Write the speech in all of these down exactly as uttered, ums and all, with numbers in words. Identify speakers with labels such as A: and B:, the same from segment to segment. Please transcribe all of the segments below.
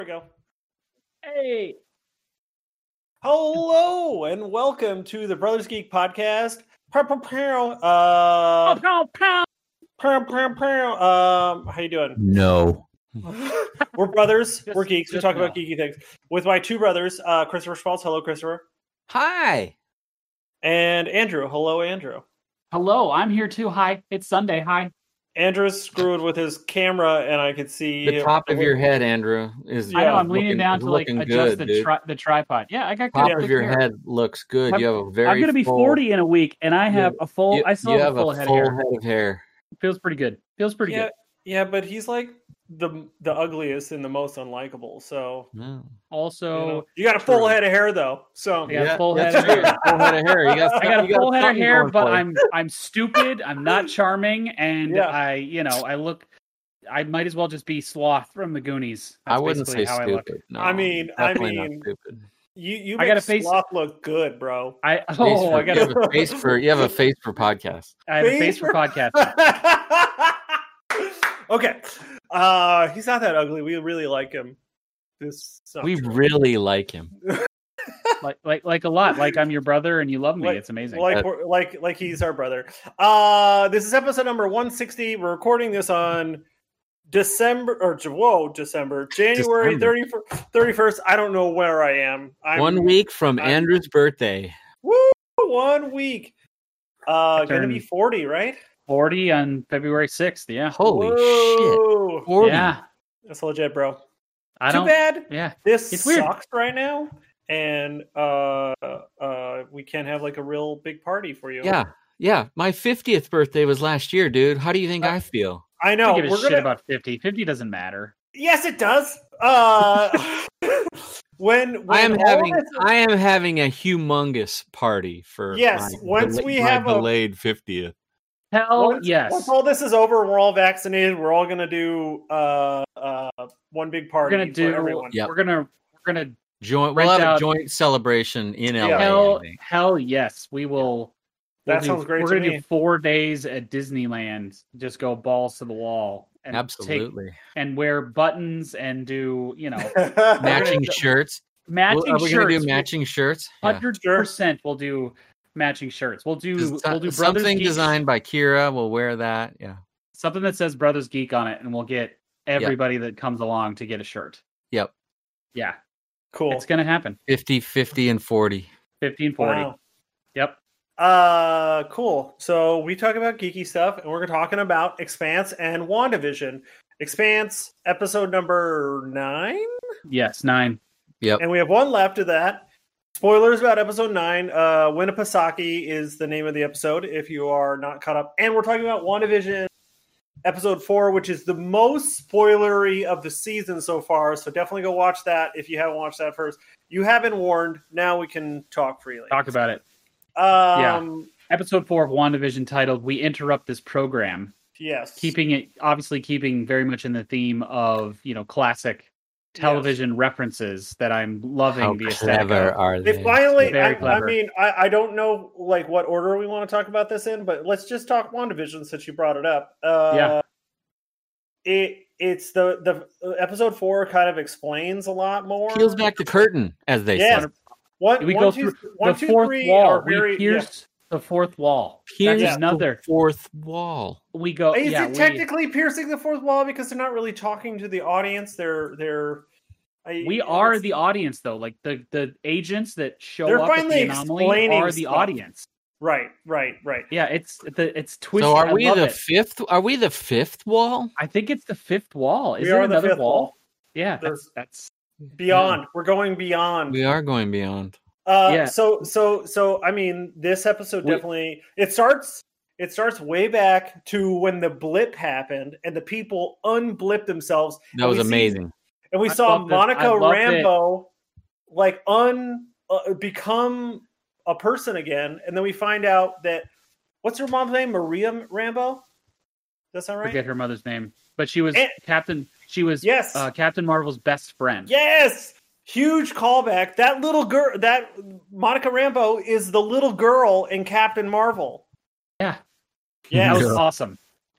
A: we go.
B: Hey.
A: Hello and welcome to the Brothers Geek Podcast. Pow, pow, pow. Uh,
B: pow, pow.
A: Pow, pow, pow. Um, how you doing?
C: No.
A: We're brothers.
B: Just,
A: We're geeks. We talk no. about geeky things with my two brothers, uh, Christopher Schmaltz. Hello, Christopher.
C: Hi.
A: And Andrew. Hello, Andrew.
B: Hello, I'm here too. Hi. It's Sunday. Hi.
A: Andrew's screwed with his camera, and I can see
C: the top of your head. Andrew is.
B: I know. I'm leaning
C: looking,
B: down to like adjust
C: good,
B: the tri- the tripod. Yeah, I got
C: top
B: good
C: of your
B: hair.
C: head looks good.
B: I'm,
C: you have a very.
B: I'm going to be
C: full,
B: forty in a week, and I have
C: you,
B: a full.
C: You,
B: I still
C: you
B: have,
C: have
B: a full,
C: a
B: head,
C: full
B: of hair.
C: head of hair.
B: Feels pretty good. Feels pretty
A: yeah,
B: good.
A: Yeah, but he's like the the ugliest and the most unlikable. So
C: no.
B: also,
A: you, know, you got a full
C: true.
A: head of hair though. So
B: I got
C: yeah,
B: a full head of
C: hair.
B: hair.
C: full head of hair. You got.
B: I got a
C: you
B: full
C: got
B: head of hair, but
C: for
B: I'm I'm stupid. I'm not charming, and
A: yeah.
B: I you know I look. I might as well just be Sloth from the Goonies. That's
C: I wouldn't say
B: how
C: stupid.
B: I, look.
C: No,
A: I mean, I mean,
C: not stupid.
A: You you
B: I
A: make
B: got a face.
A: Sloth look good, bro.
B: I oh
C: for,
B: I got
C: you have a face for you have a face for podcast.
B: I have
A: face
B: a face for, for podcast.
A: Okay, uh, he's not that ugly. We really like him. This
C: we
A: true.
C: really like him.
B: like like like a lot. Like I'm your brother and you love me.
A: Like,
B: it's amazing.
A: Like we're, like like he's our brother. Uh, this is episode number one sixty. We're recording this on December or whoa December January thirty-first. I don't know where I am. I'm,
C: one week from
A: I'm,
C: Andrew's birthday.
A: Woo! One week. Uh, gonna be forty, right?
B: forty on February sixth. Yeah.
C: Holy
A: Whoa.
C: shit! forty.
B: Yeah,
A: that's legit, bro.
B: I
A: Too
B: don't,
A: bad.
B: Yeah,
A: this
B: it's
A: sucks
B: weird.
A: right now, and uh, uh, we can't have like a real big party for you.
C: Yeah, yeah. My fiftieth birthday was last year, dude. How do you think uh, I feel?
A: I know.
B: I don't give a
A: We're
B: shit
A: gonna...
B: about fifty. fifty doesn't matter.
A: Yes, it does. Uh, when, when
C: I am having,
A: this...
C: I am having a humongous party for
A: yes. Once
C: del-
A: we
C: my
A: have
C: delayed fiftieth.
B: Hell
A: once,
B: yes.
A: Once all this is over, we're all vaccinated. We're all gonna do uh, uh, one big party.
B: We're gonna do.
A: Everyone.
C: Yep.
B: We're gonna. We're gonna
C: joint. We'll have out, a joint celebration in L A.
B: Hell, hell yes, we will.
A: That
B: we'll
A: sounds
B: do,
A: great.
B: We're
A: to
B: gonna
A: me.
B: do four days at Disneyland. Just go balls to the wall. And
C: Absolutely.
B: Take, and wear buttons and do you know
C: matching shirts.
B: Matching
C: well, are we
B: shirts.
C: Gonna do matching shirts.
B: Hundred yeah. percent. We'll do matching shirts. We'll do.
C: Des-
B: we'll do
C: something
B: Geek.
C: designed by Kira. We'll wear that. Yeah.
B: Something that says Brothers Geek on it, and we'll get everybody yep. that comes along to get a shirt.
C: Yep.
B: Yeah.
A: Cool.
B: It's gonna happen.
C: fifty, fifty, and forty.
B: fifty and forty.
A: Wow.
B: Yep.
A: Uh, cool. So we talk about geeky stuff, and we're talking about Expanse and WandaVision. Expanse episode number nine.
B: Yes, nine.
C: Yep.
A: And we have one left of that. Spoilers about episode nine. Uh, Winnipesaukee is the name of the episode. If you are not caught up, and we're talking about WandaVision episode four, which is the most spoilery of the season so far. So definitely go watch that if you haven't watched that first. You have been warned. Now we can talk freely.
B: Talk about it.
A: Um,
B: yeah. Episode four of WandaVision titled "We Interrupt This Program."
A: Yes.
B: Keeping it, obviously keeping very much in the theme of, you know, classic television yes. references that I'm loving.
C: How
B: the
C: clever are they?
A: They finally,
B: very
A: I,
B: clever.
A: I mean, I, I don't know like what order we want to talk about this in, but let's just talk WandaVision since you brought it up. Uh,
B: yeah.
A: It it's the the episode four kind of explains a lot more.
C: Peels back the curtain, as they
A: yes.
C: say.
A: One,
B: we
A: one,
B: go
A: two,
B: through
A: one,
B: the
A: two,
B: fourth
A: three
B: wall.
A: are very,
B: we pierce
A: yeah.
B: the fourth wall.
C: Pierce
B: That's another
C: the fourth wall.
B: We go.
A: Is
B: yeah,
A: it
B: we,
A: technically piercing the fourth wall because they're not really talking to the audience? They're they're. I,
B: we are the audience, though. Like the the agents that show
A: they're
B: up at
A: finally
B: the anomaly
A: explaining
B: are the
A: stuff.
B: audience.
A: Right, right, right.
B: Yeah, it's the it's twisted.
C: So are we
B: I love
C: the
B: it.
C: fifth? Are we the fifth wall?
B: I think it's the fifth wall. Is
A: we
B: it
A: are
B: another
A: the fifth
B: wall?
A: wall?
B: Yeah, that's that's
A: beyond.
C: Yeah.
A: We're going beyond.
C: We are going beyond.
A: Uh,
B: yeah.
A: So so so I mean, this episode
B: we,
A: definitely it starts. It starts way back to when the blip happened and the people unblipped themselves.
C: That was
A: we
C: amazing.
A: See, and we
B: I
A: saw
B: loved
A: Monica
B: it. I loved
A: Rambeau like un uh, become a person again, and then we find out that what's her mom's name? Maria Rambeau. Does that sound right?
B: Forget her mother's name, but she was
A: and,
B: Captain. She was
A: yes,
B: uh, Captain Marvel's best friend.
A: Yes, huge callback. That little girl, that Monica Rambeau, is the little girl in Captain Marvel.
B: Yeah,
A: yeah,
B: that was awesome.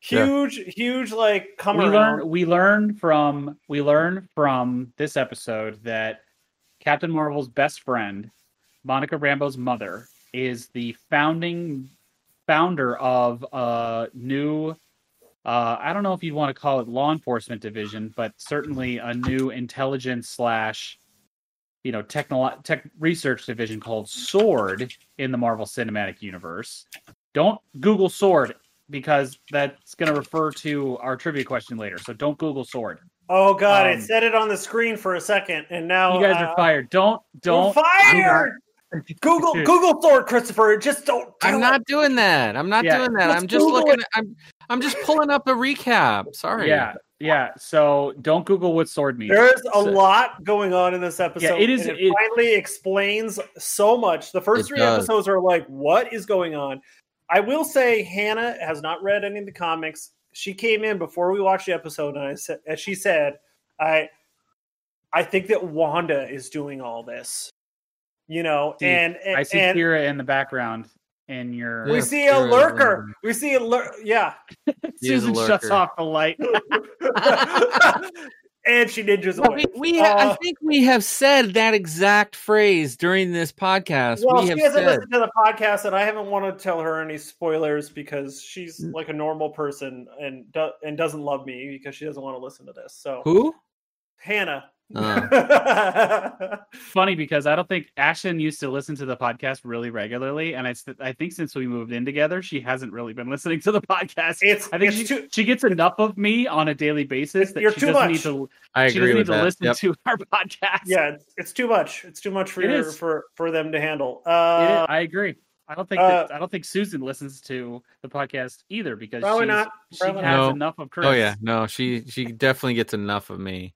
A: huge, yeah. huge, like come
B: we
A: around.
B: Learn, we learn from we learn from this episode that Captain Marvel's best friend, Monica Rambeau's mother, is the founding founder of a new. Uh, I don't know if you'd want to call it law enforcement division, but certainly a new intelligence slash, you know, technolo- tech research division called SWORD in the Marvel Cinematic Universe. Don't Google SWORD because that's going to refer to our trivia question later. So don't Google SWORD.
A: Oh God!
B: Um,
A: it said it on the screen for a second, and now
B: you guys
A: uh,
B: are fired. Don't don't
A: we're fired. Google Google SWORD, Christopher. Just don't. Do
C: I'm
A: it.
C: not doing that. I'm not
B: Yeah,
C: doing that. I'm just
A: Google
C: looking.
A: it.
C: I'm I'm just pulling up a recap. Sorry.
B: Yeah, yeah. So don't Google what SWORD means.
A: There's a
B: So,
A: lot going on in this episode.
B: Yeah, it is-
A: and it,
B: it-
A: finally explains so much. The first
C: It
A: three
C: does.
A: episodes are like, what is going on? I will say Hannah has not read any of the comics. She came in before we watched the episode, and I said, as she said, I, I think that Wanda is doing all this. You know,
B: See,
A: and, and
B: I see
A: and
B: Kira in the background in your.
A: we
C: Yeah,
A: see a
C: Kira's
A: lurker.
C: lurker.
A: We see a lurker. Yeah,
C: He is a
B: Susan shuts
C: lurker.
B: off the light.
A: and she ninjas
C: Well,
A: away.
C: we, we ha-
A: Uh,
C: I think we have said that exact phrase during this podcast.
A: Well,
C: we
A: she
C: have
A: hasn't
C: said
A: listened to the podcast, and I haven't wanted to tell her any spoilers because she's
C: Mm.
A: like a normal person and do- and doesn't love me because she doesn't want to listen to this. So,
C: who?
A: Hannah.
C: Oh.
B: Funny because I don't think Ashton used to listen to the podcast really regularly, and I, st- I think since we moved in together, she hasn't really been listening to the podcast.
A: It's
B: I think
A: it's
B: she,
A: too.
B: she gets enough of me on a daily basis that
A: You're
B: she
A: too
B: doesn't
A: much.
B: need to.
C: I
B: she
C: agree
B: doesn't need
C: with
B: to
C: that.
B: listen
C: Yep.
B: to our podcast.
A: Yeah, it's, it's too much. It's too much for
B: It
A: your,
B: is.
A: for for them to handle.
B: It
A: Uh,
B: is- I agree. I don't think
A: uh,
B: that, I don't think Susan listens to the podcast either because
A: Probably
B: she's,
A: not.
B: she
A: Probably
B: has
C: not.
B: enough of Chris.
C: Oh yeah, no, she she definitely gets enough of me.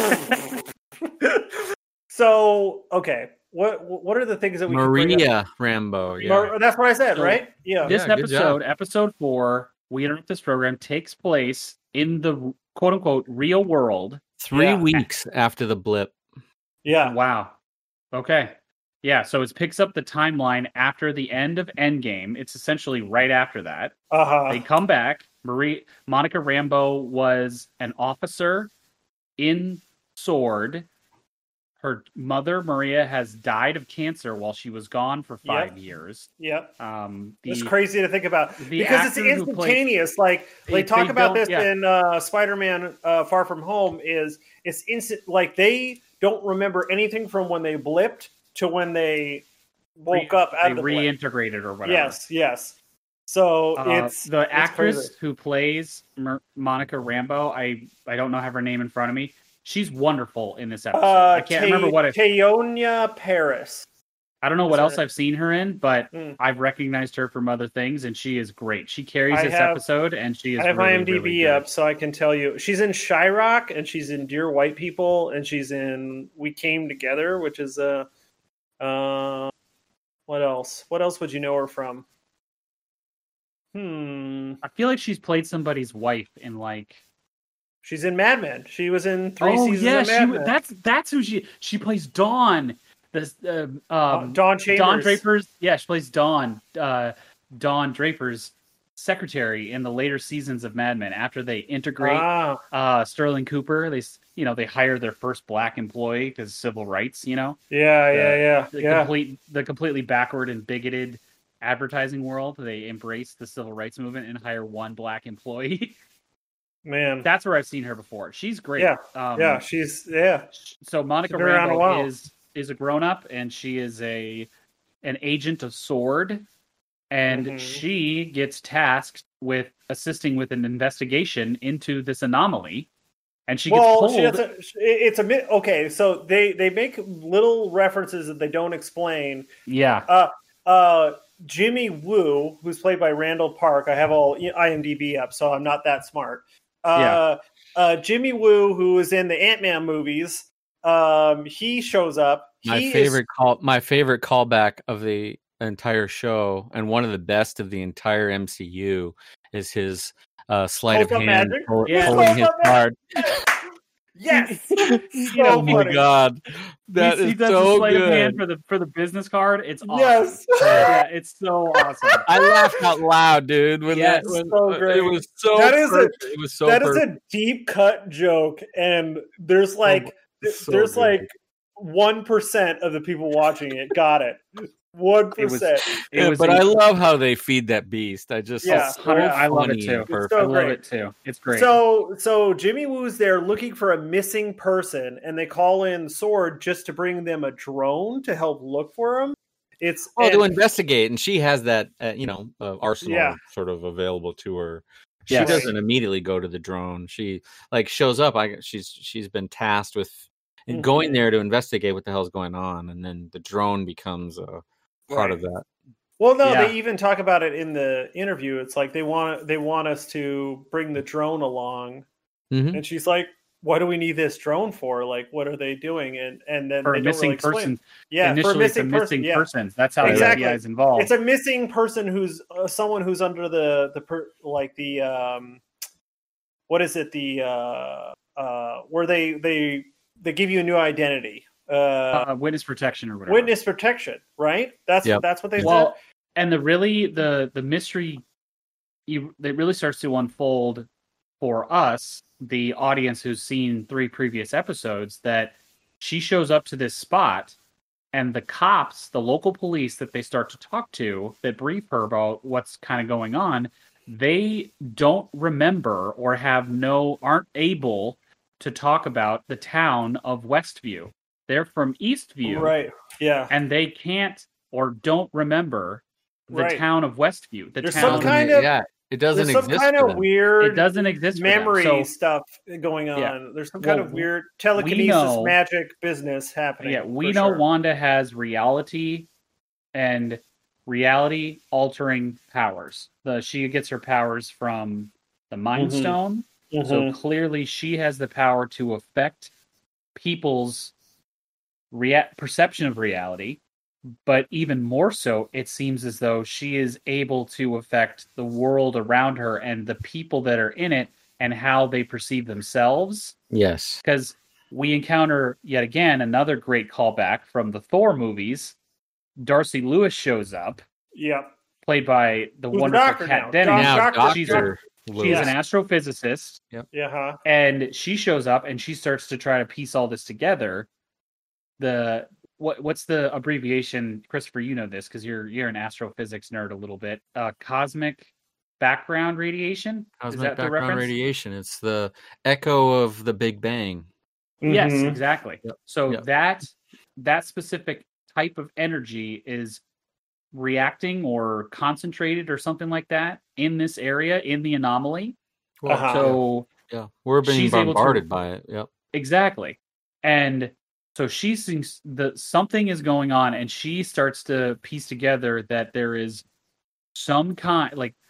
A: so okay, what what are the things that we can bring up?
C: Maria Rambeau. Yeah.
A: Mar- That's what I said,
B: So-
A: right? Yeah.
B: This
C: Yeah, good
B: episode, episode four, We Interrupt This Program, takes place in the quote unquote real world.
C: Three
A: Yeah.
C: weeks after the blip.
A: Yeah.
B: Wow. Okay. Yeah, so it picks up the timeline after the end of Endgame. It's essentially right after that.
A: Uh huh.
B: They come back. Marie Monica Rambeau was an officer in SWORD. Her mother, Maria, has died of cancer while she was gone for five
A: Yep.
B: years.
A: Yep.
B: Um, the,
A: It's crazy to think about
B: the
A: because it's
B: actor who played-
A: instantaneous. Like they
B: They-
A: talk
B: they
A: about
B: don't-
A: this
B: yeah.
A: in uh, Spider-Man: uh, Far From Home. Is it's instant? Like they don't remember anything from when they blipped to when they woke
B: re-
A: up out
B: they
A: of the blip.
B: reintegrated or whatever.
A: Yes, yes. So
B: Uh,
A: it's
B: the
A: it's
B: actress
A: crazy.
B: who plays Mer- Monica Rambeau. I I don't know have her name in front of me. She's wonderful in this episode.
A: Uh,
B: I can't
A: Te-
B: remember what I.
A: Teonia Paris.
B: I don't know what
A: That's
B: else
A: her.
B: I've seen her in, but
A: Mm.
B: I've recognized her from other things, and she is great. She carries
A: I
B: this
A: have-
B: episode, and she is.
A: I have
B: really,
A: IMDb
B: really good.
A: up, so I can tell you she's in Shyrock and she's in Dear White People and she's in We Came Together, which is a. Uh, what else? What else would you know her from? Hmm.
B: I feel like she's played somebody's wife in like.
A: She's in Mad Men. She was in three
B: oh
A: seasons
B: yeah,
A: of
B: she
A: Mad Men.
B: that's that's who she she plays Dawn. This uh, um,
A: Dawn Chambers.
B: Dawn Draper's yeah, she plays Dawn. Uh, Dawn Draper's secretary in the later seasons of Mad Men. After they integrate
A: Ah,
B: uh, Sterling Cooper, they s- you know they hire their first black employee because civil rights. You know,
A: yeah, yeah, yeah,
B: the
A: yeah.
B: complete the completely backward and bigoted advertising world. They embrace the civil rights movement and hire one black employee.
A: Man,
B: That's where I've seen her before. She's great.
A: Yeah,
B: um,
A: yeah, she's yeah.
B: So Monica
A: She's been around a
B: Rambeau
A: while.
B: is is a grown up, and she is a an agent of SWORD, and
A: Mhm.
B: she gets tasked with assisting with an investigation into this anomaly, and she gets
A: Well,
B: pulled.
A: she doesn't. It's a mi- okay. So they they make little references that they don't explain.
B: yeah,
A: Uh, uh, Jimmy Woo, who's played by Randall Park. I have all IMDb up, so I'm not that smart. Uh, uh, Jimmy Woo, who was in the Ant-Man movies, um, he shows up.
C: My
A: He
C: favorite call, my favorite callback of the entire show, and one of the best of the entire M C U, is his uh, sleight of
A: Close-up
C: hand
A: magic?
C: pull,
B: Yeah.
C: pulling his
A: Close-up
C: card.
A: Yes.
B: You know,
C: Oh my
A: funny.
C: god, that
B: he,
C: is
B: he does
C: so
B: the sleight of hand
C: good.
B: for the for the business card. It's awesome.
A: Yes.
B: Yeah, it's so awesome.
C: I laughed out loud, dude. When
B: Yes.
C: that, when,
A: So
C: uh,
A: great.
C: it was so
A: That is a-
C: perfect. It was so
A: that is
C: perfect.
A: a deep cut joke, and there's like th-
C: so
A: there's
C: good.
A: like one percent of the people watching it got it. One
B: It was-
A: percent.
B: It
C: Yeah,
B: was
C: but
B: inc-
C: I love how they feed that beast. I just
A: Yeah,
C: it's so
A: yeah.
B: I love it
C: funny
B: too.
C: and perfect.
A: so
B: I love
A: great.
B: it too. It's great.
A: So so Jimmy Woo's there looking for a missing person, and they call in Sword just to bring them a drone to help look for him. It's
C: Oh, to
A: and-
C: investigate, and she has that, uh, you know, uh, arsenal
A: Yeah.
C: sort of available to her. She
B: Yes.
C: doesn't immediately go to the drone. She like shows up. I she's she's been tasked with
A: Mhm.
C: going there to investigate what the hell's going on, and then the drone becomes a part of that.
A: Well, no,
B: Yeah.
A: they even talk about it in the interview. It's like they want they want us to bring the drone along,
C: Mhm.
A: and she's like, "What do we need this drone for? Like, what are they doing?" And and then
B: for
A: they
B: a
A: don't
B: missing
A: really explain.
B: person,
A: Yeah,
B: initially
A: for a missing
B: it's a
A: person.
B: missing
A: Yeah,
B: persons. That's how
A: Exactly.
B: the F B I is involved.
A: it's a missing person who's uh, someone who's under the the per, like the um, what is it the uh uh where they they they give you a new identity. Uh,
B: uh, witness protection or whatever.
A: witness protection, right? That's
C: Yep.
A: that's what they
B: Well, and the really the the mystery you that really starts to unfold for us, the audience who's seen three previous episodes, that she shows up to this spot and the cops, the local police that they start to talk to that brief her about what's kind of going on, they don't remember or have no aren't able to talk about the town of Westview. They're from Eastview,
A: said. Right. Yeah.
B: and they can't or don't remember the
A: Right.
B: town of Westview. The
A: There's
B: town
A: some
C: Doesn't
A: kind
C: it-
A: of-
C: yeah, it doesn't
A: There's some
C: exist.
A: kind
C: for
A: of
C: them.
A: weird
B: it doesn't exist for them.
A: memory
B: So,
A: stuff going on.
B: Yeah.
A: There's some kind
B: Well,
A: of weird telekinesis
B: know-
A: magic business happening.
B: yeah, we
A: for
B: know
A: sure.
B: Wanda has reality and reality altering powers. The she gets her powers from the Mind
A: Mhm.
B: Stone. So
A: Mhm.
B: clearly she has the power to affect people's rea- perception of reality. But even more so, it seems as though she is able to affect the world around her and the people that are in it and how they perceive themselves.
C: Yes.
B: Because we encounter, yet again, another great callback from the Thor movies. Darcy Lewis shows up,
A: Yeah.
B: played by the
A: Who's a
B: wonderful
A: doctor
B: Kat
A: now?
B: Dennings.
A: Doc-
C: Now,
A: Doctor-
B: she's
C: Doctor
B: She's
C: Lewis.
B: an astrophysicist,
A: Yeah. Huh?
B: and she shows up and she starts to try to piece all this together. The what what's the abbreviation, Christopher? You know this because you're you're an astrophysics nerd a little bit. Uh, cosmic background radiation.
C: Cosmic
B: Is that the
C: background
B: reference?
C: radiation. It's the echo of the Big Bang.
B: Yes,
A: Mhm.
B: exactly.
C: Yep.
B: So
C: Yep.
B: that that specific type of energy is reacting or concentrated or something like that in this area in the anomaly.
C: Well,
A: Uh-huh.
B: So
C: yeah, we're being
B: she's able to-
C: bombarded by it. Yep.
B: exactly, and so she thinks that something is going on, and she starts to piece together that there is some kind, like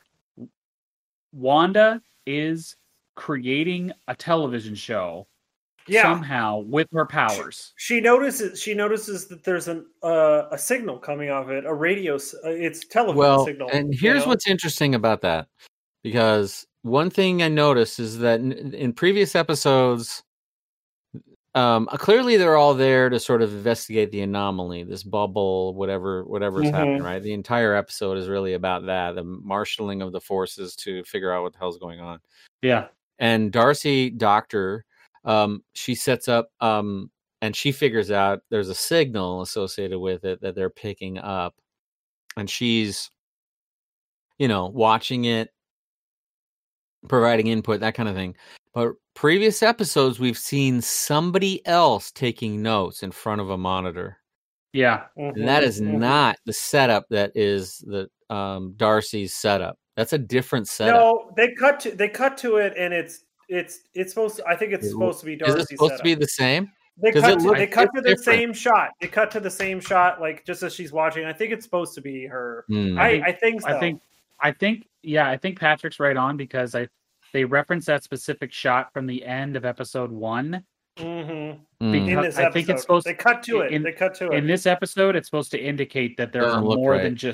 B: Wanda is creating a television show
A: Yeah.
B: somehow with her powers.
A: She notices. She notices that there's an uh, a signal coming off it. A radio. s- Uh, it's telephone
C: Well,
A: signal.
C: and
A: you
C: here's
A: know?
C: what's interesting about that, because one thing I noticed is that in, in previous episodes, um, uh, clearly they're all there to sort of investigate the anomaly, this bubble, whatever, whatever's
A: Mhm.
C: happening. Right, the entire episode is really about that, the marshaling of the forces to figure out what the hell's going on.
B: Yeah,
C: And Darcy Doctor, um, she sets up, um, and she figures out there's a signal associated with it that they're picking up, and she's, you know, watching it, providing input, that kind of thing. But previous episodes, we've seen somebody else taking notes in front of a monitor,
B: yeah,
A: Mhm.
C: and that is
A: Mhm.
C: not the setup that is the um, Darcy's setup. That's a different setup.
A: No, they cut to they cut to it, and it's it's it's supposed. To, I think it's
C: Is
A: supposed to be
C: it
A: Darcy's
C: supposed
A: setup.
C: to be the same?
A: They
C: 'Cause
A: cut.
C: it
A: To,
C: looks-
A: they cut to
C: it's
A: the
C: different.
A: same shot. They cut to the same shot, like just as she's watching. I think it's supposed to be her.
C: Hmm.
A: I,
B: think-
A: I think so.
B: I think, I think, yeah, I think Patrick's right on because I they reference that specific shot from the end of episode one.
A: Mhm.
C: Hmm.
B: Because-
A: in this
B: I
A: episode,
B: think it's supposed-
A: they cut to it.
B: in-
A: they cut to it.
B: In this episode, it's supposed to indicate that there
C: Doesn't
B: are
C: look
B: more
C: right.
B: than just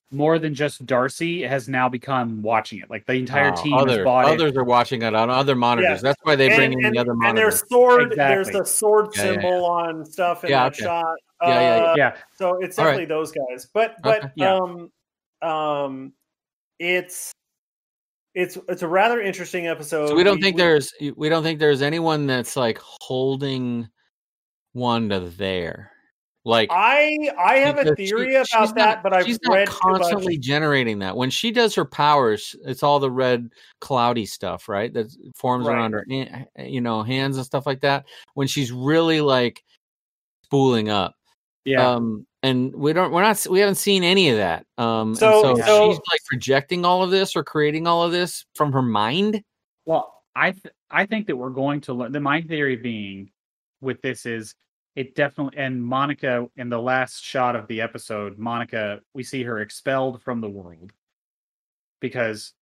B: more than just Darcy has now become watching it. Like the entire
C: Oh,
B: team
C: other,
B: has bought
C: others
B: it.
C: are watching it on other monitors.
A: Yeah.
C: That's why they bring
A: and,
C: in
A: and,
C: the other
A: and
C: monitors.
A: there's sword.
B: Exactly.
A: There's the sword
C: Yeah, yeah, yeah.
A: symbol on stuff in
C: Yeah,
A: that
C: okay.
A: shot.
C: Yeah, yeah, yeah.
A: Uh,
B: Yeah.
A: So it's
C: All
A: definitely
C: right.
A: those guys. But but
C: Okay.
B: Yeah.
A: um um it's it's it's a rather interesting episode.
C: So we don't
A: We-
C: think
A: we-
C: there's we don't think there's anyone that's like holding Wanda there. Like
A: I I have a
C: because
A: theory
C: she- she's
A: about that,
C: not-
A: but I've
C: she's
A: read
C: not
A: too much.
C: constantly generating that. When she does her powers, it's all the red cloudy stuff, right? That forms
A: Right.
C: around her, eh, you know, hands and stuff like that. When she's really like spooling up,
B: Yeah.
C: um, and we don't, we're not, we haven't seen any of that. Um, and
A: So-
C: so,
A: so-
C: she's like projecting all of this or creating all of this from her mind.
B: Well, I th- I think that we're going to learn. The my theory being with this is it definitely, and Monica in the last shot of the episode, Monica, we see her expelled from the world because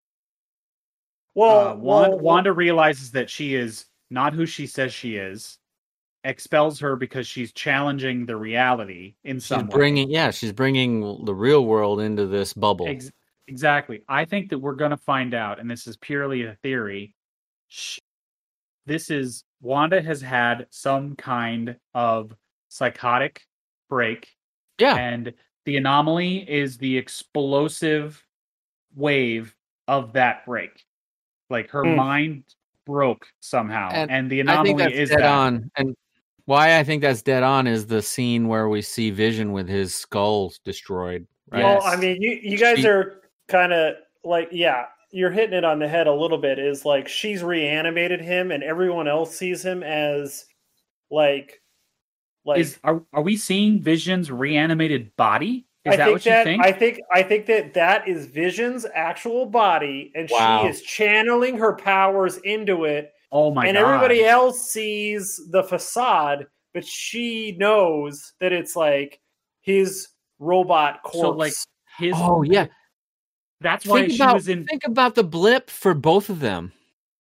A: well,
B: uh, Wanda,
A: well,
B: Wanda realizes that she is not who she says she is, expels her because she's challenging the reality in
C: She's
B: some way.
C: bringing, yeah, she's bringing the real world into this bubble.
B: Ex- exactly. I think that we're going to find out, and this is purely a theory. Sh- this is Wanda has had some kind of psychotic break,
C: yeah,
B: and the anomaly is the explosive wave of that break. Like her
A: Hmm.
B: mind broke somehow, and,
C: And
B: the
C: I think
B: anomaly
C: that's
B: is
C: dead
B: that.
C: on. And why I think that's dead on is the scene where we see Vision with his skull destroyed. Right?
A: well,
B: Yes.
A: I mean, you you guys
C: She-
A: are kind of like, yeah, you're hitting it on the head a little bit. Is like she's reanimated him, and everyone else sees him as like like.
B: Is are are we seeing Vision's reanimated body? Is
A: I
B: that
A: think
B: what you
A: that
B: think?
A: I think I think that that is Vision's actual body, and
C: Wow.
A: she is channeling her powers into it.
B: oh my
A: and
B: god!
A: everybody else sees the facade, but she knows that it's like his robot corpse.
B: So, like, his
C: Oh yeah.
B: that's why
C: Think
B: she
C: about
B: was in.
C: think about the blip for both of them.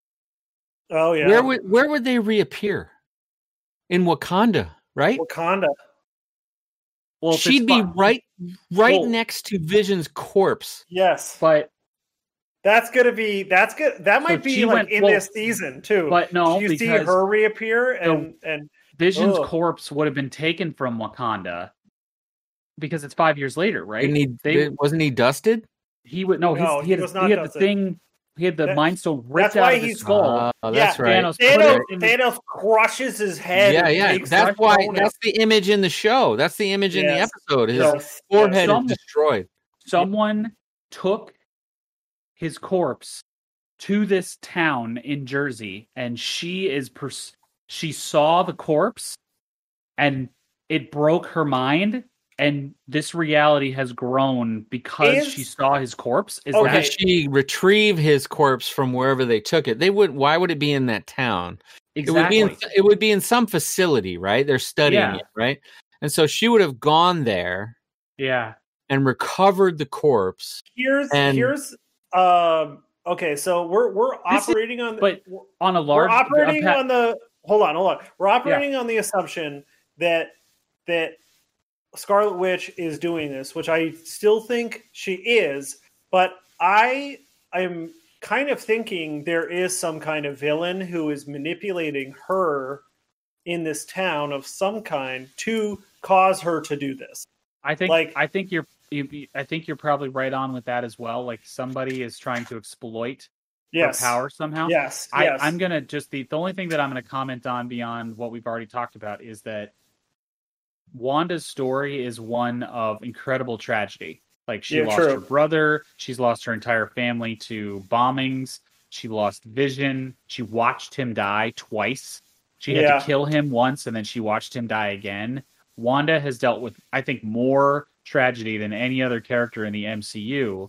A: oh yeah,
C: Where would where would they reappear? In Wakanda, right?
A: Wakanda.
B: Well, if
C: She'd
B: it's
C: be
B: fi-
C: right right
A: Well-
C: next to Vision's corpse.
A: Yes,
B: but
A: that's gonna be that's good. That might be
B: she
A: like
B: went-
A: in
B: well,
A: this season too.
B: but no,
A: you see
B: because
A: her reappear, and and
B: Vision's
A: Ugh.
B: corpse would have been taken from Wakanda because it's five years later, right?
C: Didn't he,
B: They-
C: did- wasn't he dusted?
B: He would no, his,
A: No,
B: he
A: he
B: had,
A: was
B: a-
A: not
B: he had the
A: dusted.
B: thing. He had the
A: That-
B: Mind Stone ripped
A: that's
B: out
A: why
B: of his
A: he's-
B: skull.
C: Oh, that's
A: yeah,
C: right.
B: Thanos put
A: Thanos,
B: it in the-
A: Thanos crushes his head.
C: Yeah,
A: and
C: yeah.
A: makes
C: That's
A: that
C: why
A: bone
C: that's the image in the show. That's the image in
A: Yes.
C: the episode. His
A: Yes,
C: forehead
B: Some-
C: is destroyed.
B: Someone took his corpse to this town in Jersey, and she is pers- she saw the corpse, and it broke her mind. And this reality has grown because
A: Is-
B: she saw his corpse. Is
A: Okay.
C: Or
B: that
C: did she retrieve his corpse from wherever they took it? They would. Why would it be in that town? It would be
B: exactly?
C: in. It would be in some facility, right? They're studying
B: Yeah.
C: it, right? And so she would have gone there
B: Yeah.
C: and recovered the corpse.
A: Here's
C: And-
A: here's um okay, so we're we're
B: This is-
A: operating on
B: but
A: we're
B: On a large,
A: operating
B: a pa-
A: on the hold on, hold on. We're operating on the assumption that that Scarlet Witch is doing this, which I still think she is, but I am kind of thinking there is some kind of villain who is manipulating her in this town of some kind to cause her to do this.
B: I think
A: like-
B: I think you're you, I think you're probably right on with that as well. Like somebody is trying to exploit
A: Yes.
B: her power somehow.
A: Yes.
B: I,
A: yes.
B: I'm gonna just the the only thing that I'm gonna comment on beyond what we've already talked about is that Wanda's story is one of incredible tragedy. Like she
A: Yeah,
B: lost
A: true.
B: her brother, she's lost her entire family to bombings, she lost Vision, she watched him die twice. She had
A: Yeah.
B: to kill him once and then she watched him die again. Wanda has dealt with, I think, more tragedy than any other character in the M C U.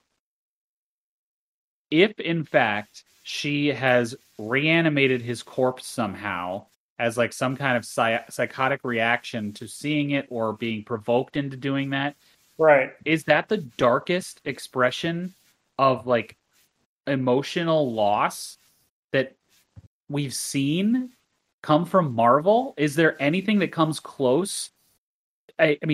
B: If, in fact, she has reanimated his corpse somehow as like some kind of psy- psychotic reaction to seeing it or being provoked into doing that,
A: right.
B: is that the darkest expression of like emotional loss that we've seen come from Marvel? Is there anything that comes close? I, I mean,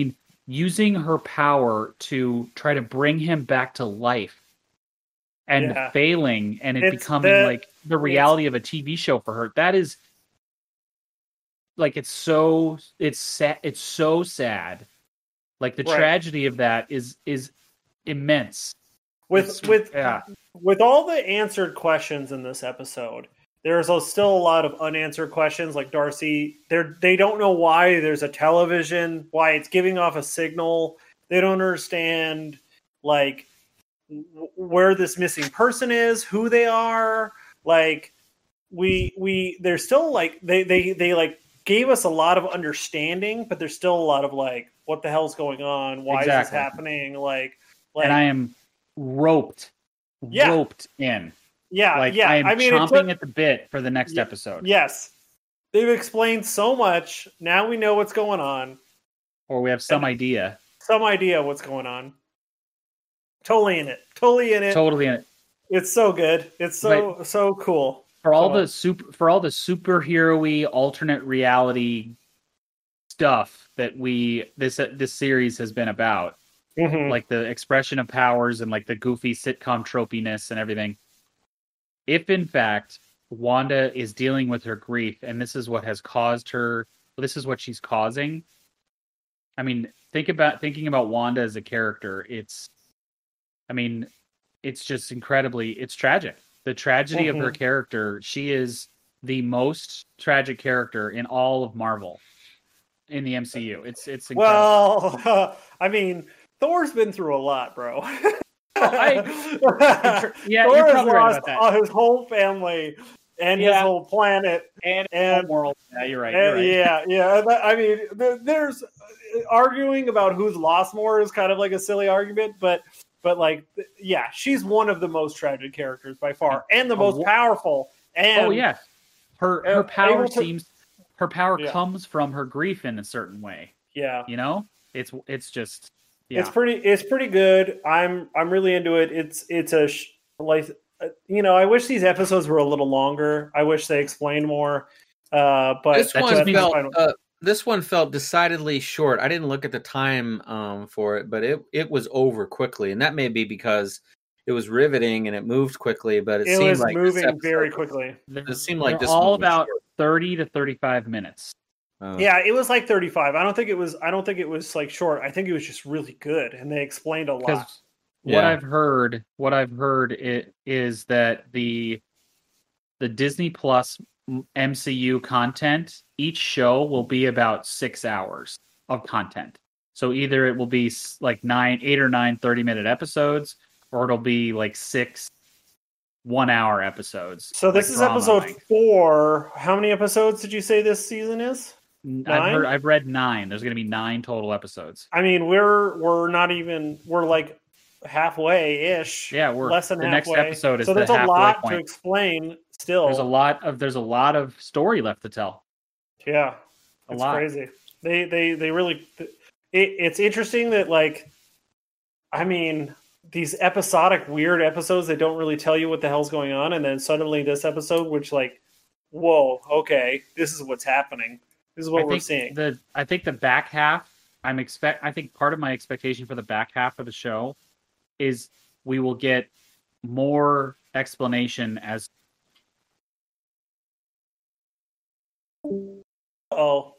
B: using her power to try to bring him back to life and
A: Yeah.
B: failing and it
A: It's
B: becoming
A: the-
B: like the reality of a T V show for her. That is like, it's so, it's sad. It's so sad. Like the
A: Right.
B: tragedy of that is, is immense.
A: With
B: It's-
A: with
B: yeah.
A: with all the answered questions in this episode, there's a, still a lot of unanswered questions. Like Darcy, they they don't know why there's a television, why it's giving off a signal. They don't understand like w- where this missing person is, who they are. Like we we there's still like they they they like gave us a lot of understanding, but there's still a lot of like, what the hell's going on? Why
B: Exactly.
A: is this happening? Like like
B: And I am roped,
A: Yeah.
B: roped in.
A: yeah
B: Like
A: yeah.
B: I am
A: I mean, it
B: chomping
A: took-
B: at the bit for the next
A: Yeah.
B: episode.
A: Yes. They've explained so much. Now we know what's going on.
B: Or we have some idea.
A: Some idea what's going on. Totally in it. Totally in it.
B: Totally in it.
A: It's so good. It's so so cool.
B: For all
A: So-
B: the super for all the superhero-y alternate reality stuff that we this this series has been about.
A: Mhm.
B: Like the expression of powers and like the goofy sitcom tropiness and everything. If in fact Wanda is dealing with her grief and this is what has caused her, this is what she's causing. I mean, think about thinking about Wanda as a character. It's, I mean, it's just incredibly, it's tragic. The tragedy of her
A: Mhm.
B: character. She is the most tragic character in all of Marvel in the M C U. It's it's incredible.
A: Well, I mean, Thor's been through a lot, bro.
B: I- yeah,
A: Thor
B: you're
A: has
B: probably right
A: lost
B: about that.
A: all his whole family and his
B: Yeah.
A: whole planet.
B: and
A: and-
B: world. Yeah, you're right.
A: Uh,
B: You're right.
A: Yeah, yeah. That- I mean, there- there's arguing about who's lost more is kind of like a silly argument, but but like, yeah, she's one of the most tragic characters by far, and the
B: Oh,
A: most
B: wh-
A: powerful. And
B: Oh yeah, her
A: uh,
B: her power
A: able to-
B: seems her power
A: Yeah.
B: comes from her grief in a certain way.
A: yeah,
B: You know, it's it's just yeah.
A: it's pretty. It's pretty good. I'm I'm really into it. It's it's a sh- like uh, you know. I wish these episodes were a little longer. I wish they explained more. Uh, but
C: This
B: that
C: one
B: just means-
C: felt uh, this one felt decidedly short. I didn't look at the time um, for it, but it it was over quickly, and that may be because it was riveting and it moved quickly. But it,
A: it
C: seemed
A: was
C: like this
A: moving
C: episode-
A: very quickly.
B: They're,
C: It seemed like
B: they're
C: this
B: all
C: one was
B: about
C: short.
B: thirty to thirty-five minutes.
C: Oh.
A: Yeah, it was like thirty-five. I don't think it was. I don't think it was like short. I think it was just really good, and they explained a lot.
B: Because what
C: Yeah.
B: I've heard, what I've heard it, is that the the Disney Plus M C U content, each show will be about six hours of content. So either it will be s- like nine, eight or nine thirty minute episodes, or it'll be like six one hour episodes.
A: So this
B: like
A: is
B: drama
A: episode
B: length.
A: four. How many episodes did you say this season is?
B: I've
A: nine?
B: heard, I've read nine. There's going to be nine total episodes.
A: I mean, we're we're not even. We're like halfway ish.
B: Yeah, we're
A: less than
B: the next
A: halfway.
B: episode is
A: so
B: the
A: there's a
B: halfway
A: lot
B: point.
A: to explain. Still,
B: There's a lot of there's a lot of story left to tell.
A: yeah,
B: A
A: it's
B: lot.
A: crazy. They they they really. It, it's interesting that like, I mean, these episodic weird episodes that don't really tell you what the hell's going on, and then suddenly this episode, which like, whoa, okay, this is what's happening. This is what
B: I
A: we're
B: think
A: seeing.
B: the I think the back half. I'm expect. I think part of my expectation for the back half of the show is we will get more explanation as
A: Oh.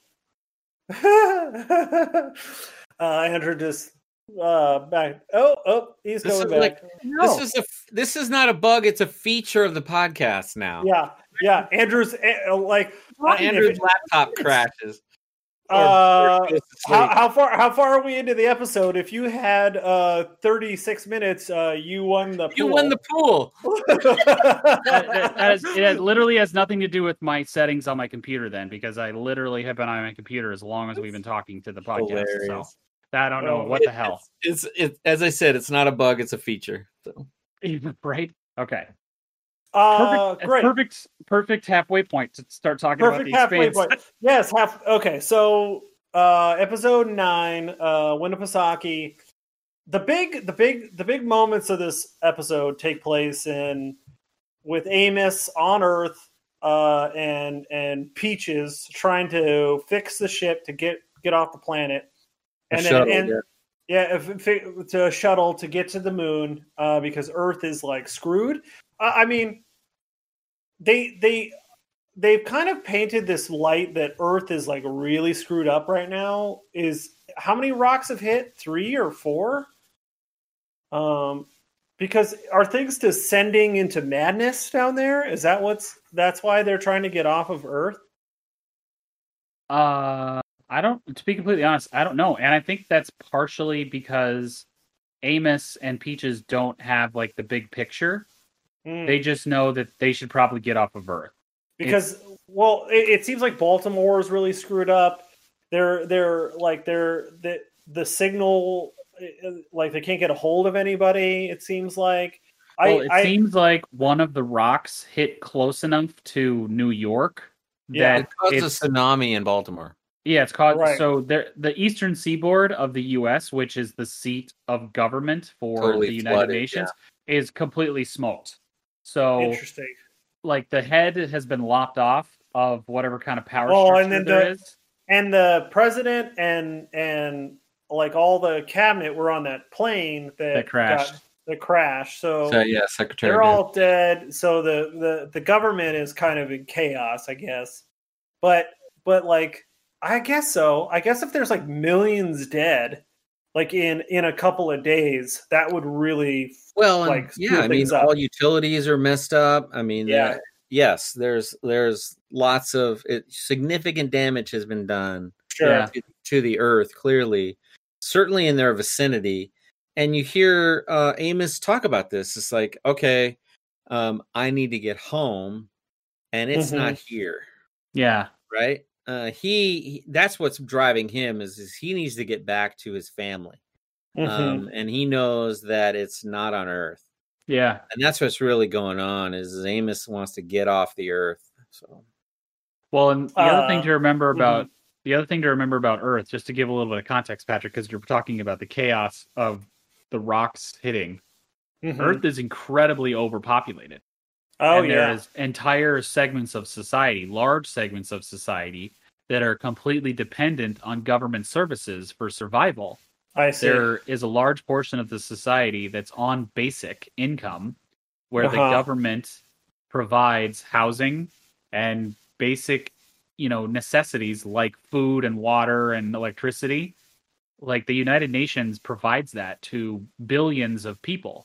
A: uh, Andrew just uh, back. Oh, oh, he's
C: This
A: going
C: is
A: back.
C: This is a this is not a bug. It's a feature of the podcast now.
A: Yeah, yeah. Andrew's uh, like uh,
C: Andrew's
A: if-
C: laptop crashes. Or-
A: Uh,
C: or goes to
A: how,
C: sleep.
A: how far? How far are we into the episode? If you had uh, thirty-six minutes, uh, you won the.
C: You won the pool.
B: that, that- that is, it has- literally has nothing to do with my settings on my computer then, because I literally have been on my computer as long as we've been talking to the podcast. So
C: Hilarious.
B: I don't know
A: Oh,
B: what the hell.
C: It's it as I said, it's not a bug. It's a feature. So
B: Right? Okay.
A: uh,
B: Perfect,
A: great.
B: perfect, perfect halfway point to start talking
A: Perfect
B: about the
A: halfway
B: expanse.
A: point. Yes, half. Okay, so uh, episode nine, uh, Winnipesaukee. The big, the big, the big moments of this episode take place in with Amos on Earth uh, and and Peaches trying to fix the ship to get get off the planet. and
C: A
A: then
C: shuttle,
A: and
C: yeah.
A: yeah, if, if it, to a shuttle to get to the moon, uh, because Earth is like screwed. Uh, I mean, they they they've kind of painted this light that Earth is like really screwed up right now. Is how many rocks have hit? Three or four? Um, because are things descending into madness down there? Is that what's that's why they're trying to get off of Earth?
B: Uh, I don't. To be completely honest, I don't know, and I think that's partially because Amos and Peaches don't have like the big picture.
A: Mm.
B: They just know that they should probably get off of Earth.
A: Because it's, well, it, it seems like Baltimore is really screwed up. They're they're like they're the the signal, like they can't get a hold of anybody. It seems like.
B: Well,
A: I,
B: it
A: I,
B: seems like one of the rocks hit close enough to New York
A: Yeah.
B: that
C: It caused a
B: it's,
C: tsunami in Baltimore.
B: yeah, it's caused.
A: Right.
B: So there, the eastern seaboard of the U S, which is the seat of government for
C: Totally
B: the United
C: flooded,
B: Nations, is completely smoked. So,
A: interesting.
B: like the head has been lopped off of whatever kind of power
A: Oh,
B: structure
A: and then
B: there
A: the-
B: is.
A: And the president and and like all the cabinet were on that plane that,
B: That crashed.
A: got the crash. So,
C: So yeah, Secretary.
A: they're
C: did.
A: all dead. So the, the the government is kind of in chaos, I guess. But but like I guess so. I guess if there's like millions dead, like in in a couple of days, that would really
C: Well, and,
A: like,
C: yeah,
A: screw
C: I mean,
A: things up.
C: all utilities are messed up. I mean,
A: Yeah.
C: there- yes, there's there's lots of it, significant damage has been done
A: sure.
B: Yeah.
C: to, to the Earth. Clearly, certainly in their vicinity, and you hear uh, Amos talk about this. It's like, okay, um, I need to get home, and it's
A: Mhm.
C: not here,
B: Yeah.
C: right? Uh, he, he that's what's driving him is, is he needs to get back to his family,
A: Mhm.
C: um, and he knows that it's not on Earth.
B: Yeah.
C: And that's what's really going on is Amos wants to get off the Earth. So
B: Well, and the other thing
A: Uh,
B: to remember about the other thing to remember about Earth, just to give a little bit of context, Patrick, because you're talking about the chaos of the rocks hitting.
A: Mhm.
B: Earth is incredibly overpopulated.
A: Oh
B: and
A: yeah.
B: there is entire segments of society, large segments of society, that are completely dependent on government services for survival.
A: I see.
B: There is a large portion of the society that's on basic income, where the
A: Uh-huh.
B: government provides housing and basic, you know, necessities like food and water and electricity. Like the United Nations provides that to billions of people.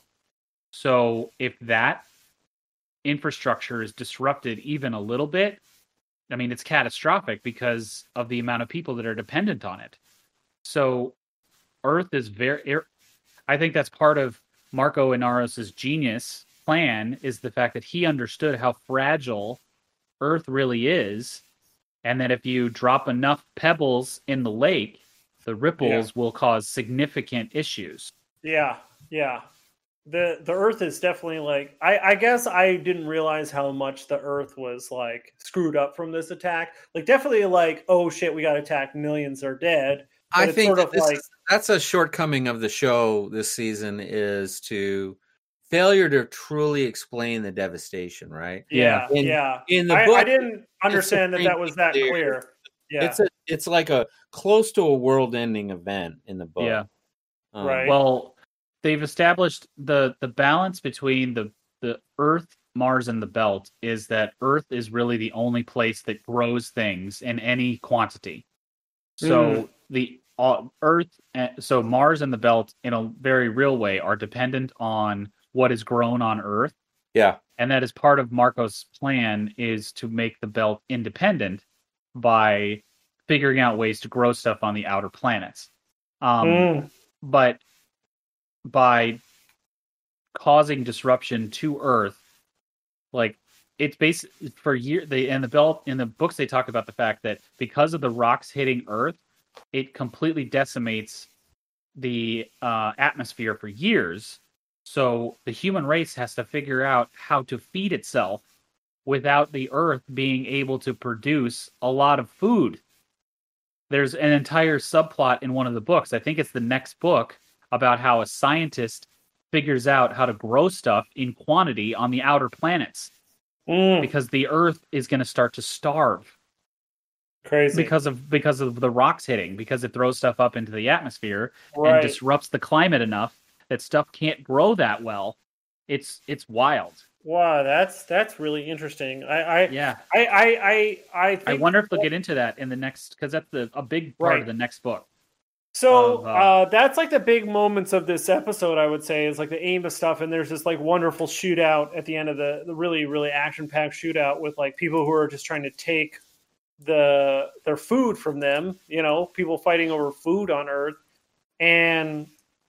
B: So if that infrastructure is disrupted even a little bit, I mean, it's catastrophic because of the amount of people that are dependent on it. So Earth is very, I think that's part of Marco Inaros's genius plan, is the fact that he understood how fragile Earth really is, and that if you drop enough pebbles in the lake, the ripples will cause significant issues.
A: Yeah, yeah. The the Earth is definitely like I, I guess I didn't realize how much the Earth was like screwed up from this attack. Like definitely like, oh shit, we got attacked, millions are dead. But
C: I
A: it's
C: think
A: sort
C: that
A: of
C: this
A: like
C: is, that's a shortcoming of the show this season is to failure to truly explain the devastation, right?
A: yeah,
C: In-
A: yeah.
C: In the
A: I,
C: book,
A: I didn't understand that that was that
C: clear.
A: clear. Yeah.
C: it's a it's like a close to a world-ending event in the book.
B: Yeah.
C: Um,
A: Right.
B: Well, they've established the the balance between the the Earth, Mars, and the Belt is that Earth is really the only place that grows things in any quantity. So
A: Mm.
B: the uh, Earth, uh, so Mars and the Belt, in a very real way, are dependent on what is grown on Earth,
C: Yeah.
B: and that is part of Marco's plan, is to make the Belt independent by figuring out ways to grow stuff on the outer planets. Um,
A: Mm.
B: but by causing disruption to Earth, like it's based for year they in the belt in the books they talk about the fact that because of the rocks hitting Earth, it completely decimates the uh, atmosphere for years. So the human race has to figure out how to feed itself without the Earth being able to produce a lot of food. There's an entire subplot in one of the books, I think it's the next book, about how a scientist figures out how to grow stuff in quantity on the outer planets
A: Mm.
B: because the Earth is going to start to starve.
A: Crazy.
B: because of because of the rocks hitting, because it throws stuff up into the atmosphere
A: Right.
B: and disrupts the climate enough that stuff can't grow that well. It's it's wild.
A: Wow, that's that's really interesting. I I
B: Yeah.
A: I I I, I, think
B: I wonder if they'll get into that in the next, because that's the a big part
A: Right.
B: of the next book.
A: So
B: of, uh,
A: uh, that's like the big moments of this episode, I would say, is like the Amos stuff, and there's this like wonderful shootout at the end of the, the really really action packed shootout with like people who are just trying to take the their food from them, you know, people fighting over food on Earth, and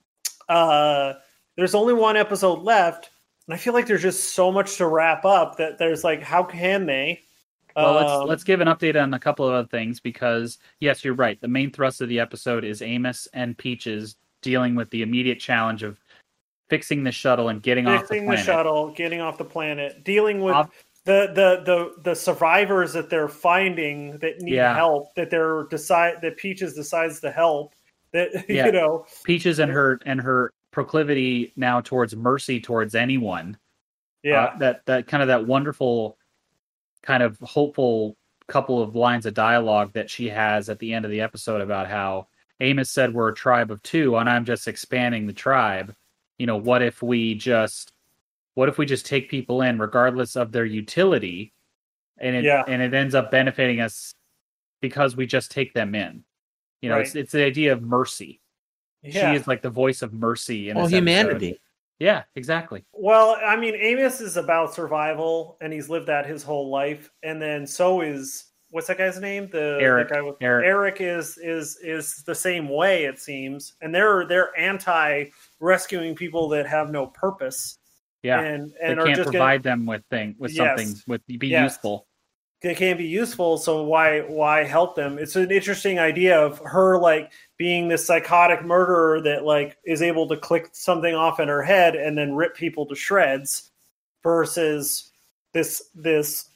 A: uh, there's only one episode left, and I feel like there's just so much to wrap up that there's like, how can they?
B: Well, let's
A: Um,
B: let's give an update on a couple of other things, because yes, you're right. The main thrust of the episode is Amos and Peaches dealing with the immediate challenge of fixing the shuttle and getting off the
A: fixing the,
B: planet.
A: shuttle, getting off the planet, dealing with
B: Ob-
A: the, the the the survivors that they're finding that need
B: Yeah.
A: help, that they're decide that Peaches decides to help. That
B: Yeah.
A: you know,
B: Peaches and her and her proclivity now towards mercy towards anyone.
A: yeah,
B: Uh, that that kind of that wonderful, kind of hopeful couple of lines of dialogue that she has at the end of the episode about how Amos said we're a tribe of two, and I'm just expanding the tribe. You know, what if we just, what if we just take people in regardless of their utility, and it
A: Yeah.
B: and it ends up benefiting us because we just take them in. You know,
A: Right.
B: it's it's the idea of mercy.
A: yeah.
B: She is like the voice of mercy in
C: Well,
B: this episode.
C: humanity.
B: Yeah, exactly.
A: Well, I mean, Amos is about survival, and he's lived that his whole life, and then so is what's that guy's name? The
B: Eric.
A: the guy with,
B: Eric.
A: Eric is is is the same way, it seems, and they're they're anti rescuing people that have no purpose.
B: Yeah,
A: and
B: they
A: and are
B: can't
A: just
B: provide them with thing with
A: Yes.
B: something with be
A: Yes.
B: useful.
A: Gonna, they can't be useful. So why why help them? It's an interesting idea of her like being this psychotic murderer that like is able to click something off in her head and then rip people to shreds, versus this this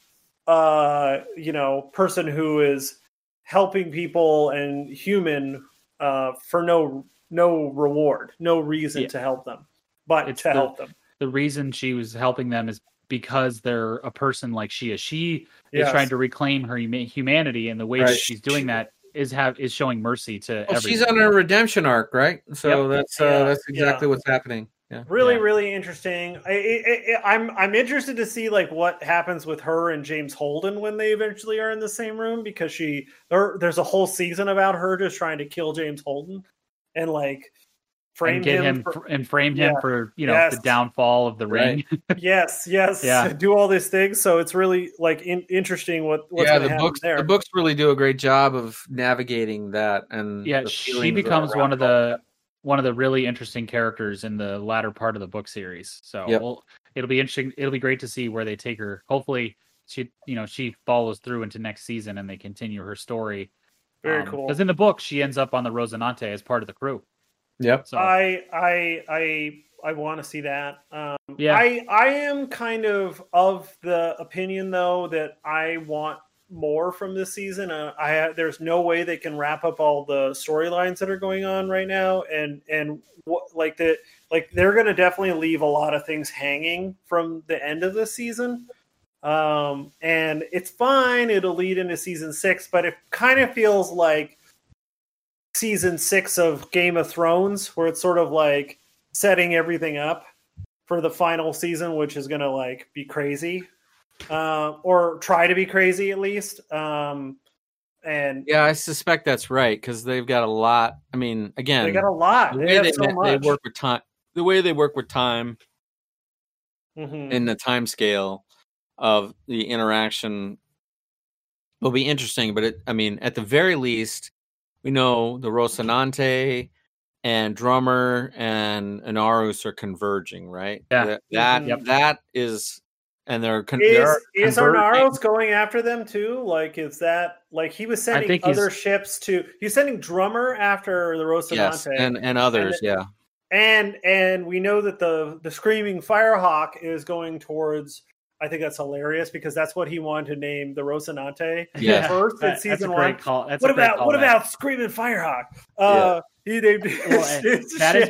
A: uh you know person who is helping people and human uh for no no reward, no reason
B: Yeah.
A: to help them, but
B: It's
A: to
B: the-
A: help them.
B: The reason she was helping them is because they're a person like she is. She is
A: Yes.
B: trying to reclaim her huma- humanity, and the way that
C: Right.
B: she's doing that is have is showing mercy to
C: Well,
B: everyone.
C: she's on a redemption arc, right? So
B: Yep.
C: that's uh,
A: Yeah,
C: that's exactly
A: yeah.
C: what's happening. Yeah.
A: Really,
B: Yeah.
A: really interesting. I, I, I, I'm I'm interested to see like what happens with her and James Holden when they eventually are in the same room, because she there, there's a whole season about her just trying to kill James Holden and like frame
B: and get
A: him.
B: him,
A: for-
B: fr- and frame him
A: Yeah.
B: for you know
A: Yes.
B: the downfall of the ring.
A: yes, yes,
B: Yeah.
A: do all these things. So it's really like in, interesting what what's
C: yeah,
A: going to
C: the
A: happen
C: books
A: there.
C: the books really do a great job of navigating that, and
B: Yeah,
C: the
B: she
C: feelings
B: becomes
C: around
B: one of
C: all
B: the one of the really interesting characters in the latter part of the book series. So
C: Yep.
B: we'll, it'll be interesting. It'll be great to see where they take her. Hopefully, she you know she follows through into next season and they continue her story.
A: Very cool.
B: Because in the book, she ends up on the Rosinante as part of the crew.
C: that. Yep.
B: So
A: I I I I want to see that. Um,
B: Yeah.
A: I I am kind of of the opinion though that I want more from this season. Uh, I there's no way they can wrap up all the storylines that are going on right now, and and what like the like they're going to definitely leave a lot of things hanging from the end of the season. Um, and it's fine. It'll lead into season six, but it kind of feels like season six of Game of Thrones, where it's sort of like setting everything up for the final season, which is going to like be crazy, uh, or try to be crazy at least. Um, and
C: Yeah, I suspect that's right, because they've got a lot. I mean, again,
A: they got a lot.
C: the
A: They
C: way
A: have
C: they,
A: so
C: they
A: much.
C: work with time, the way they work with time
A: Mhm.
C: in the time scale of the interaction will be interesting. But it, I mean, at the very least, we know the Rocinante and Drummer and Anarus are converging, right?
B: Yeah.
C: That that,
A: Mhm.
C: that is, and they're con-
A: Is
C: they're
A: is
C: converging.
A: Arnaros going after them too? Like, is that like he was sending
B: think he's-
A: other ships to? He's sending Drummer after the Rocinante.
C: Yes, and and others, yeah.
A: And and we know that the the Screaming Firehawk is going towards. I think that's hilarious because that's what he wanted to name the Rocinante
C: Yeah.
A: first in
B: That- that's
A: season
B: a great
A: one.
B: call. That's
A: What
B: a great
A: about what
B: callback.
A: about Screaming Firehawk? Uh, he named
B: Well, and that is be,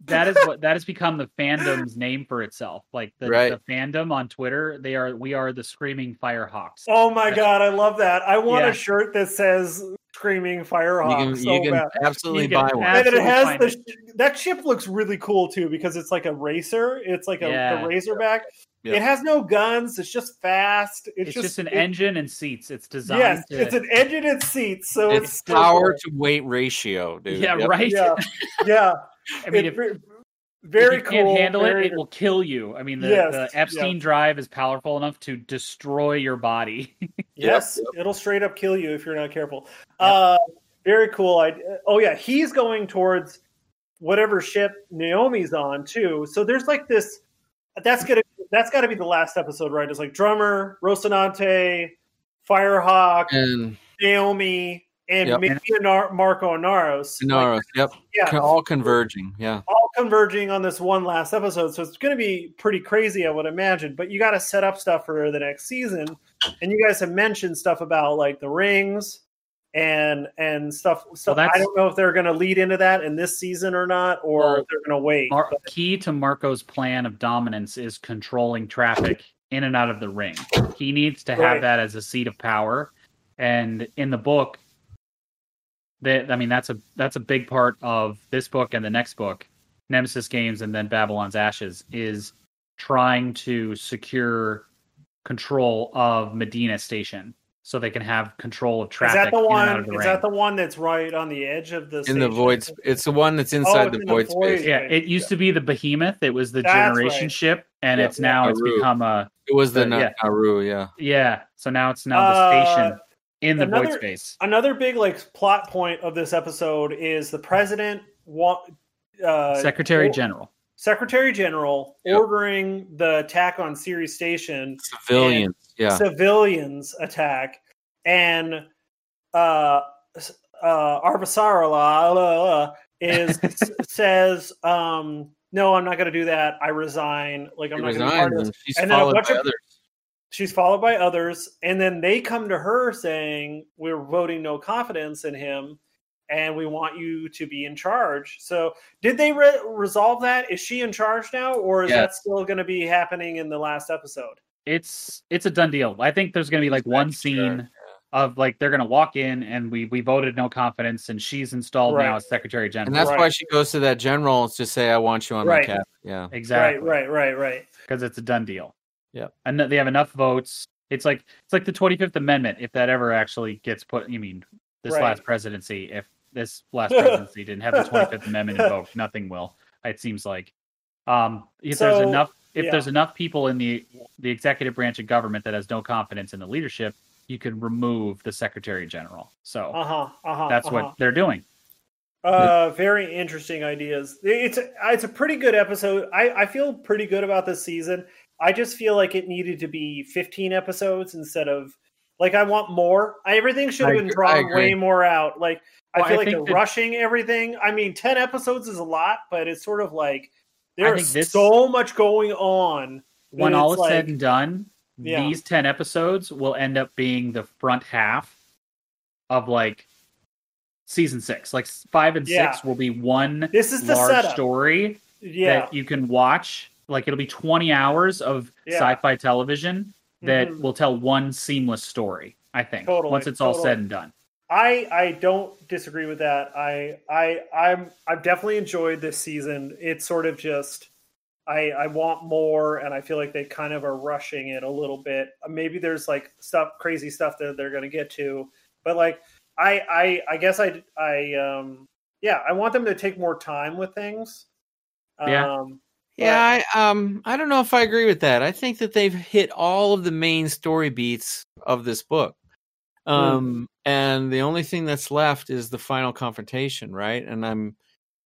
B: that is what that has become the fandom's name for itself. Like the,
C: Right.
B: the fandom on Twitter, they are we are the Screaming Firehawks.
A: Oh my
B: That's-
A: god, I love that. I want
B: Yeah.
A: a shirt that says Screaming Firehawk
C: You can,
A: so
C: you can
A: bad.
C: absolutely
B: You can
C: buy one.
B: have-
A: And then it has
B: absolutely
A: the sh- that ship looks really cool too because it's like a racer. It's like a
B: Yeah.
A: the Razorback.
C: Yeah.
A: It has no guns. It's just fast. It's,
B: It's, just, an
A: it-
B: engine and seats. It's designed
A: Yes,
B: to
A: it's an engine and seats. So it's,
C: It's
A: still
C: power
A: cool.
C: to weight ratio, dude.
B: yeah,
C: Yep.
B: right.
A: Yeah, yeah.
B: I mean,
A: It-
B: if,
A: ve- very
B: if you
A: cool.
B: can't handle
A: very-
B: it, it will kill you. I mean, the,
A: Yes,
B: the Epstein
A: yes.
B: drive is powerful enough to destroy your body.
A: Yes, it'll straight up kill you if you're not careful. Uh, very cool. I oh yeah, he's going towards whatever ship Naomi's on too. So there's like this. That's gonna that's got to be the last episode, right? It's like Drummer, Rocinante, Firehawk,
C: And
A: Naomi, and
C: Yep.
A: maybe Nar- Marco Naros. Like,
C: Naros, yep.
A: yeah,
C: All converging. Yeah.
A: all converging on this one last episode. So it's going to be pretty crazy, I would imagine. But you got to set up stuff for the next season. And you guys have mentioned stuff about like the rings and and stuff. So
B: that's-
A: I don't know if they're going to lead into that in this season or not, or
B: Well,
A: if they're going to wait.
B: Mar- key to Marco's plan of dominance is controlling traffic in and out of the ring. He needs to have
A: Right.
B: that as a seat of power. And in the book, that I mean, that's a that's a big part of this book and the next book, Nemesis Games, and then Babylon's Ashes, is trying to secure control of Medina Station so they can have control of
A: Is
B: traffic
A: that the
B: in and out
A: one?
B: of the
A: Is
B: ring.
A: that the one that's right on the edge of the
C: In the
A: station?
C: void. sp- It's the one that's inside
A: it's
C: the
A: in the
C: void
A: void.
C: space.
B: Yeah, it used to be the Behemoth. It was the
A: That's
B: generation
A: right.
B: ship, and
A: Yeah,
B: it's now it's
C: Naru.
B: become a
C: It was the
B: Uh, yeah.
C: Naru, yeah.
B: yeah. So now it's now the
A: Uh,
B: station in the
A: another-
B: void space.
A: Another big like plot point of this episode is the president wa- uh,
B: Secretary
A: or-
B: General.
A: Secretary General
C: Yep.
A: ordering the attack on Ceres Station,
C: Civilians, yeah.
A: civilians attack, and uh, uh, Arvasarala is says, um, "No, I'm not going to do that. I resign. Like I'm
C: She
A: not going to be
C: resigns,
A: part of this."
C: and she's
A: And then a
C: followed
A: bunch
C: by
A: of-
C: others.
A: She's followed by others, and then they come to her saying, "We're voting no confidence in him, and we want you to be in charge." So, did they re- resolve that? Is she in charge now, or is that
C: Yes.
A: still going to be happening in the last episode?
B: It's it's a done deal. I think there's going to be like one
C: Sure,
B: scene of like they're going to walk in and we we voted no confidence, and she's installed
A: Right.
B: now as Secretary General.
C: And that's
A: Right.
C: why she goes to that general to say, I want you on
A: Right.
C: my cabinet. Yeah.
B: exactly.
A: Right, right, right, right.
B: Because it's a done deal.
C: Yep.
B: And they have enough votes. It's like it's like the twenty-fifth Amendment, if that ever actually gets put. You mean this
A: Right.
B: last presidency? If this last presidency didn't have the twenty-fifth Amendment invoked, nothing will. It seems like. Um, if
A: So,
B: there's enough, if
A: yeah.
B: there's enough people in the the executive branch of government that has no confidence in the leadership, you can remove the Secretary General. So
A: Uh huh. Uh huh.
B: that's what they're doing.
A: Uh, very interesting ideas. It's a, it's a pretty good episode. I, I feel pretty good about this season. I just feel like it needed to be fifteen episodes instead of like I want more. I, everything should have
C: I
A: been
C: agree- I
A: drawn
C: agree.
A: way more out. Like
B: Well,
A: I feel
B: I
A: like
B: think
A: they're
B: that-
A: rushing everything. I mean, ten episodes is a lot, but it's sort of like there's
B: think this-
A: so much going on. that
B: When all is
A: it's
B: said
A: like-
B: and done,
A: Yeah.
B: these ten episodes will end up being the front half of like season six. Like five and
A: Yeah.
B: six will be one
A: This is the
B: large
A: setup.
B: story
A: Yeah,
B: that you can watch. Like it'll be twenty hours of
A: Yeah.
B: sci-fi television that
A: Mhm.
B: will tell one seamless story, I think.
A: Totally,
B: Once it's all
A: totally.
B: said and done.
A: I I don't disagree with that. I I I'm I've definitely enjoyed this season. It's sort of just I I want more, and I feel like they kind of are rushing it a little bit. Maybe there's like stuff, crazy stuff that they're going to get to, but like I I I guess I I um yeah I want them to take more time with things.
B: Yeah.
A: Um,
C: Yeah, I um I don't know if I agree with that. I think that they've hit all of the main story beats of this book. Um and the only thing that's left is the final confrontation, right? And I'm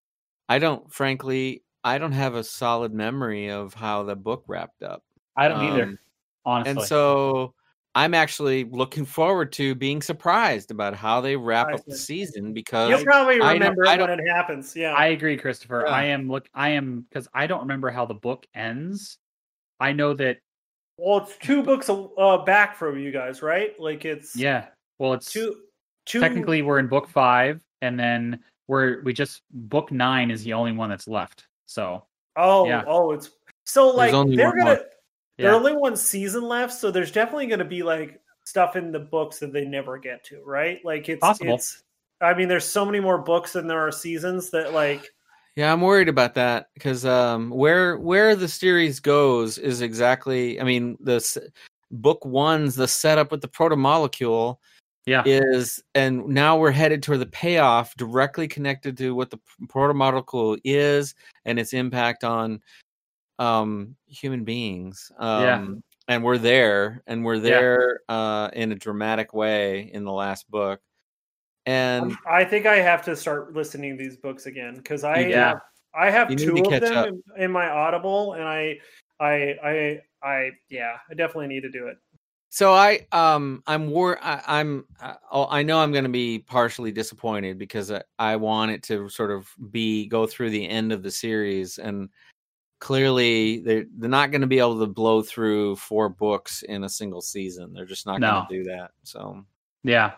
C: I don't frankly I don't have a solid memory of how the book wrapped up.
B: I don't either,
C: Um,
B: honestly.
C: And so I'm actually looking forward to being surprised about how they wrap
A: I
C: up the
A: see.
C: season because
A: You'll probably
C: I don't-
A: remember
C: I
A: it when
C: don't-
A: it happens. Yeah.
B: I agree, Christopher.
C: Yeah.
B: I am look I am because I don't remember how the book ends. I know that
A: well, it's two books uh, back from you guys, right? Like it's
B: yeah. Well, it's
A: two two
B: technically we're in book five, and then we're we just book nine is the only one that's left. So
A: Oh,
B: yeah.
A: oh, it's so like
C: only
A: they're
C: one
A: gonna.
C: more.
A: There's
B: Yeah.
A: only one season left, so there's definitely going to be like stuff in the books that they never get to, right? Like it's
B: Possible.
A: it's. I mean, there's so many more books than there are seasons that like.
C: Yeah, I'm worried about that because um, where where the series goes is exactly. I mean, the s- book one's the setup with the protomolecule
B: Yeah.
C: is, and now we're headed toward the payoff directly connected to what the protomolecule is and its impact on um, human beings. Um,
B: Yeah.
C: and we're there, and we're there uh, in a dramatic way in the last book. And
A: I think I have to start listening to these books again because I
C: You do.
A: have I have
C: You need
A: two
C: to
A: of
C: catch
A: them
C: up.
A: in, in my Audible, and I I I I yeah, I definitely need to do it.
C: So I um I'm war I, I'm I, I know I'm going to be partially disappointed because I, I want it to sort of be go through the end of the series, and clearly they're they're not going to be able to blow through four books in a single season. They're just not
B: No.
C: going to do that. So
B: Yeah.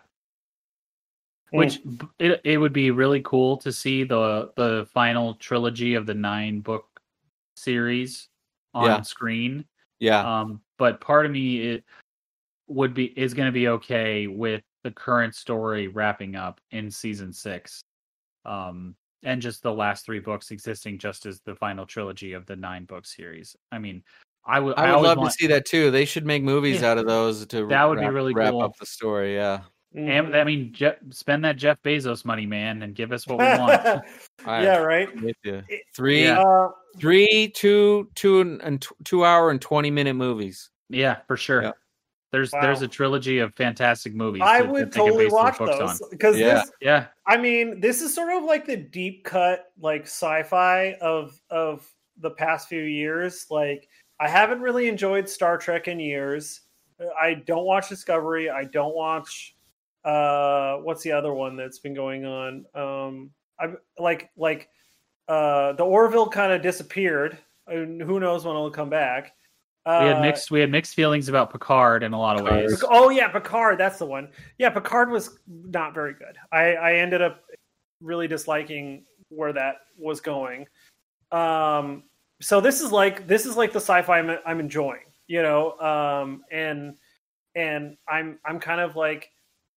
A: Mm.
B: Which b- it it would be really cool to see the the final trilogy of the nine book series on
C: Yeah.
B: screen.
C: yeah,
B: Um, but part of me it would be is going to be okay with the current story wrapping up in season six, um, and just the last three books existing just as the final trilogy of the nine book series. I mean, I would
C: I would
B: always
C: love
B: want,
C: to see that too. They should make movies
B: Yeah.
C: out of those to
B: That would be
C: wrap,
B: really
C: wrap
B: cool.
C: up the story. Yeah.
B: And I mean, Je- spend that Jeff Bezos money, man, and give us what we want.
C: I-
A: yeah, right.
C: With you.
A: It-
C: Three,
B: Yeah.
A: Uh,
C: three, two, two, and, and t- two hour and twenty minute movies.
B: Yeah, for sure.
C: Yeah.
B: There's
A: Wow.
B: there's a trilogy of fantastic movies.
A: I
B: that-
A: would
B: that they could
A: totally
B: base those
A: watch
B: books
A: those
B: on.
A: because
C: Yeah.
A: this.
B: Yeah,
A: I mean, this is sort of like the deep cut, like sci-fi of of the past few years. Like, I haven't really enjoyed Star Trek in years. I don't watch Discovery. I don't watch. Uh, what's the other one that's been going on? Um, I'm like like uh, the Orville kind of disappeared. And who knows when it'll come back? Uh,
B: we had mixed we had mixed feelings about Picard in a lot of ways.
A: Oh yeah, Picard. That's the one. Yeah, Picard was not very good. I, I ended up really disliking where that was going. Um, so this is like this is like the sci-fi I'm, I'm enjoying, you know. Um, and and I'm I'm kind of like,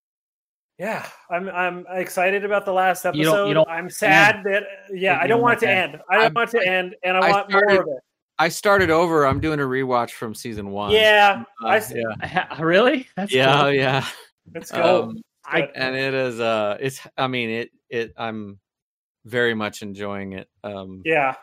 A: yeah, I'm I'm excited about the last episode.
B: You don't- you don't-
A: I'm sad that yeah,
B: You
A: I don't
B: don't
A: want it to
B: want
A: end. I don't
C: I'm-
A: want it to end, and I,
C: I
A: want
C: started-
A: more of it.
C: I started over. I'm doing a rewatch from season one.
A: Yeah,
C: Uh,
A: I
C: yeah,
B: Really? That's
C: yeah,
B: cool.
C: yeah.
A: let's go.
C: Um,
B: I
A: Good.
C: and it is. Uh, it's. I mean, it. It. I'm very much enjoying it. Um,
A: yeah.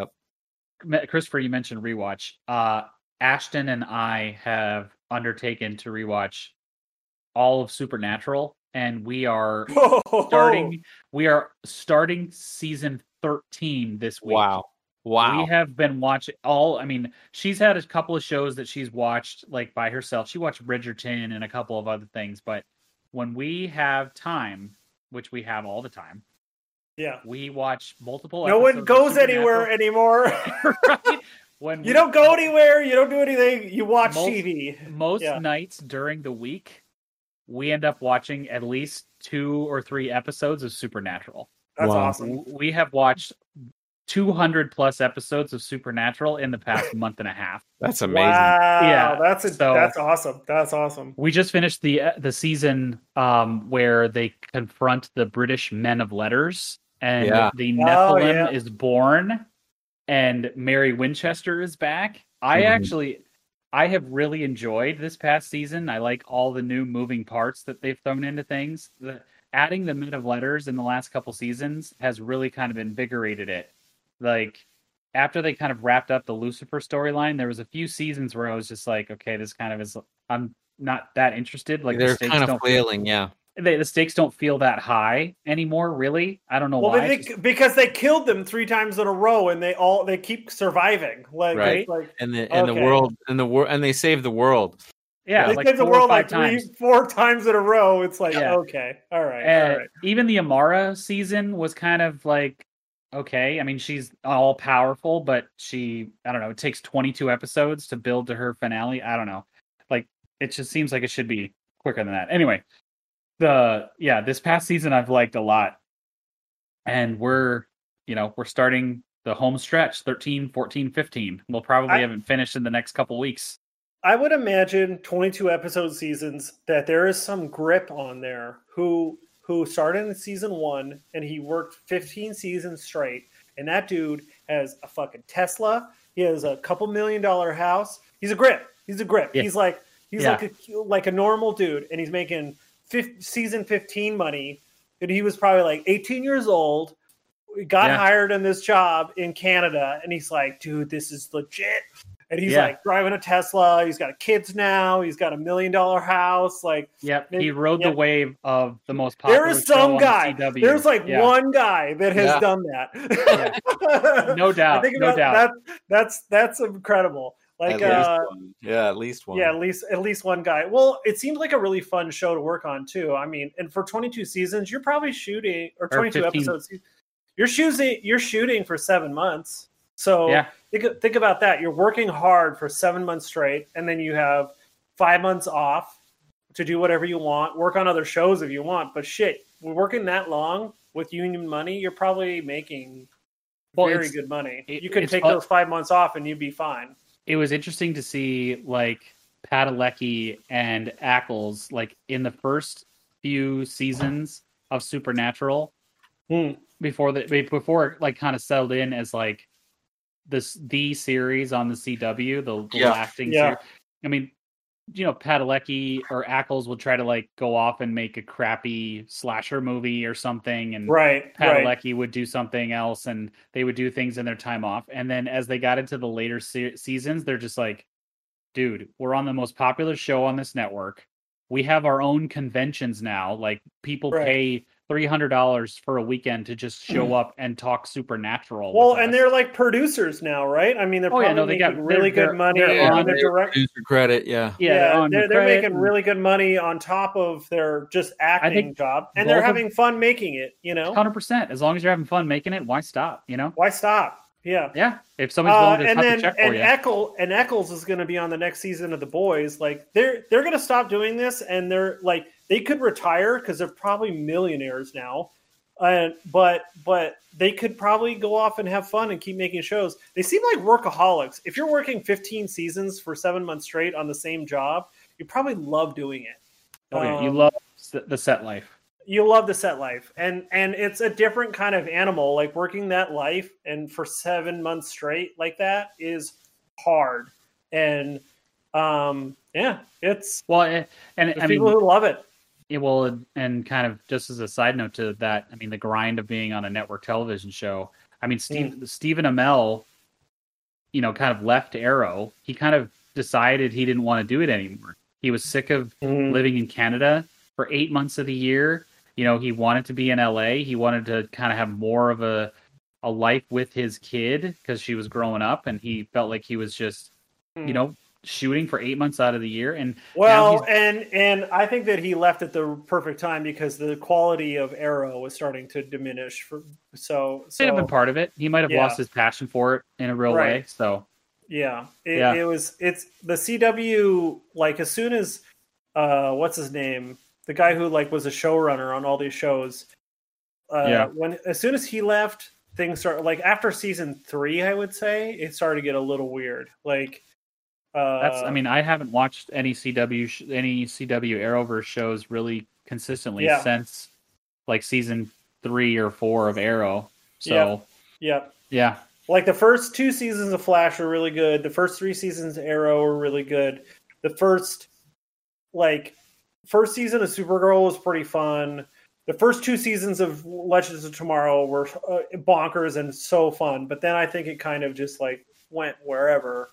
B: Me- Christopher, you mentioned rewatch. Uh, Ashton and I have undertaken to rewatch all of Supernatural, and we are starting. We are starting season thirteen this week.
C: wow. Wow.
B: We have been watching all. I mean, she's had a couple of shows that she's watched like by herself. She watched Bridgerton and a couple of other things. But when we have time, which we have all the time,
A: Yeah.
B: we watch multiple.
A: No one
B: episodes of
A: goes
B: Supernatural.
A: anywhere anymore.
B: Right? When
A: You
B: we-
A: don't go anywhere. You don't do anything. You watch
B: Most-
A: T V.
B: Most
A: Yeah.
B: nights during the week, we end up watching at least two or three episodes of Supernatural.
A: That's
C: Wow.
A: awesome.
B: W- We have watched two hundred plus episodes of Supernatural in the past month and a half.
C: That's amazing.
A: Wow.
B: Yeah,
A: That's a,
B: so-
A: that's awesome. That's awesome.
B: We just finished the uh, the season um, where they confront the British men of letters, and
C: Yeah.
B: the
A: Oh,
B: Nephilim
A: yeah.
B: is born, and Mary Winchester is back. I
C: Mhm.
B: actually, I have really enjoyed this past season. I like all the new moving parts that they've thrown into things. The, adding the men of letters in the last couple seasons has really kind of invigorated it. Like, after they kind of wrapped up the Lucifer storyline, there was a few seasons where I was just like, okay, this kind of is. I'm not that interested. Like, the
C: They're
B: stakes
C: kind of
B: don't feel,
C: flailing. Yeah.
B: they, the stakes don't feel that high anymore. Really, I don't know
A: Well,
B: why.
A: they,
B: It's just-
A: because they killed them three times in a row, and they all they keep surviving. Like,
C: Right.
A: it's like
C: And the and the
A: Okay.
C: world and the world and they save the world.
B: yeah,
A: they
B: like
A: saved the
B: four or
A: world
B: five
A: like three,
B: times.
A: four times in a row. It's like
B: Yeah.
A: okay, all right,
B: And
A: all right.
B: even the Amara season was kind of like okay. I mean, she's all powerful, but she, I don't know, it takes twenty-two episodes to build to her finale. I don't know. Like, it just seems like it should be quicker than that. Anyway, the, yeah, this past season I've liked a lot. And we're, you know, we're starting the home stretch, thirteen, fourteen, fifteen. We'll probably
A: I,
B: haven't finished in the next couple weeks.
A: I would imagine twenty-two episode seasons that there is some grip on there who who started in season one and he worked fifteen seasons straight. And that dude has a fucking Tesla. He has a couple million dollar house. He's a grip. He's a grip. Yeah. He's like he's yeah. like a like a normal dude, and he's making fifth, season fifteen money. And he was probably like eighteen years old. Got yeah. hired in this job in Canada, and he's like, dude, this is legit. And he's yeah. like driving a Tesla. He's got kids now. He's got a million dollar house. Like,
B: yep, he rode yep. the wave of the most popular.
A: There is some
B: show
A: guy.
B: On the C W.
A: There's like
B: yeah.
A: one guy that has
C: yeah.
A: done that.
B: yeah. No doubt.
A: I think
B: no doubt.
A: That, that's that's incredible. Like,
C: at
A: uh,
C: one. yeah, at least one.
A: Yeah, at least at least one guy. Well, it seemed like a really fun show to work on too. I mean, and for twenty-two seasons, you're probably shooting or twenty-two or episodes. You're shooting. You're shooting for seven months. So
B: yeah.
A: think, think about that. You're working hard for seven months straight, and then you have five months off to do whatever you want, work on other shows if you want. But shit, we're working that long with union money, you're probably making well, very good money. It, you could take those five months off and you'd be fine.
B: It was interesting to see like Padalecki and Ackles like in the first few seasons of Supernatural
A: hmm.
B: before the before it like kind of settled in as like this the series on the C W, the, the
C: yeah.
B: lasting
A: yeah.
B: series. I mean, you know, Padalecki or Ackles will try to like go off and make a crappy slasher movie or something, and
A: right,
B: Padalecki
A: right.
B: would do something else, and they would do things in their time off. And then as they got into the later se- seasons, they're just like, dude, we're on the most popular show on this network. We have our own conventions now. Like people
A: right.
B: pay three hundred dollars for a weekend to just show up and talk Supernatural.
A: Well, and us. They're like producers now, right? I mean, they're
B: oh,
A: probably
B: yeah, no, they
A: making
B: got,
A: really
B: they're,
A: good money
B: they're
A: on their direct
C: producer credit. Yeah,
B: yeah,
A: yeah
B: they're,
A: they're, they're making
B: and...
A: really good money on top of their just acting job, and they're having of... fun making it. You know,
B: one hundred percent. As long as you're having fun making it, why stop? You know,
A: why stop? Yeah,
B: yeah. If somebody's willing to
A: uh, and
B: cut
A: then,
B: the check
A: and
B: for you,
A: Eccles, and Eccles is going to be on the next season of The Boys. Like they're they're going to stop doing this, and they're like they could retire because they're probably millionaires now. Uh, but but they could probably go off and have fun and keep making shows. They seem like workaholics. If you're working fifteen seasons for seven months straight on the same job, you probably love doing it.
B: Oh yeah,
A: um,
B: you love the set life.
A: You love the set life, and and it's a different kind of animal. Like working that life and for seven months straight like that is hard. And um, yeah, it's
B: well, and, and I
A: people
B: mean,
A: who love it.
B: Yeah, well, and kind of just as a side note to that, I mean, the grind of being on a network television show. I mean, Steve, mm. Stephen Amell, you know, kind of left Arrow. He kind of decided he didn't want to do it anymore. He was sick of mm. living in Canada for eight months of the year. You know, he wanted to be in L A. He wanted to kind of have more of a a life with his kid because she was growing up, and he felt like he was just, mm. you know, shooting for eight months out of the year. And
A: well, and and I think that he left at the perfect time because the quality of Arrow was starting to diminish. For so, so
B: might have been part of it. He might have
A: yeah.
B: lost his passion for it in a real
A: right.
B: way. So
A: yeah, it,
B: yeah,
A: it was. It's the C W. Like as soon as uh, what's his name, the guy who like was a showrunner on all these shows. Uh,
B: yeah.
A: When as soon as he left, things start like after season three. I would say it started to get a little weird. Like. Uh,
B: That's. I mean, I haven't watched any C W sh- any C W Arrowverse shows really consistently
A: yeah.
B: since like season three or four of Arrow. So
A: yeah,
B: yeah.
A: Like the first two seasons of Flash were really good. The first three seasons of Arrow were really good. The first, like, first season of Supergirl was pretty fun. The first two seasons of Legends of Tomorrow were uh, bonkers and so fun. But then I think it kind of just like went wherever.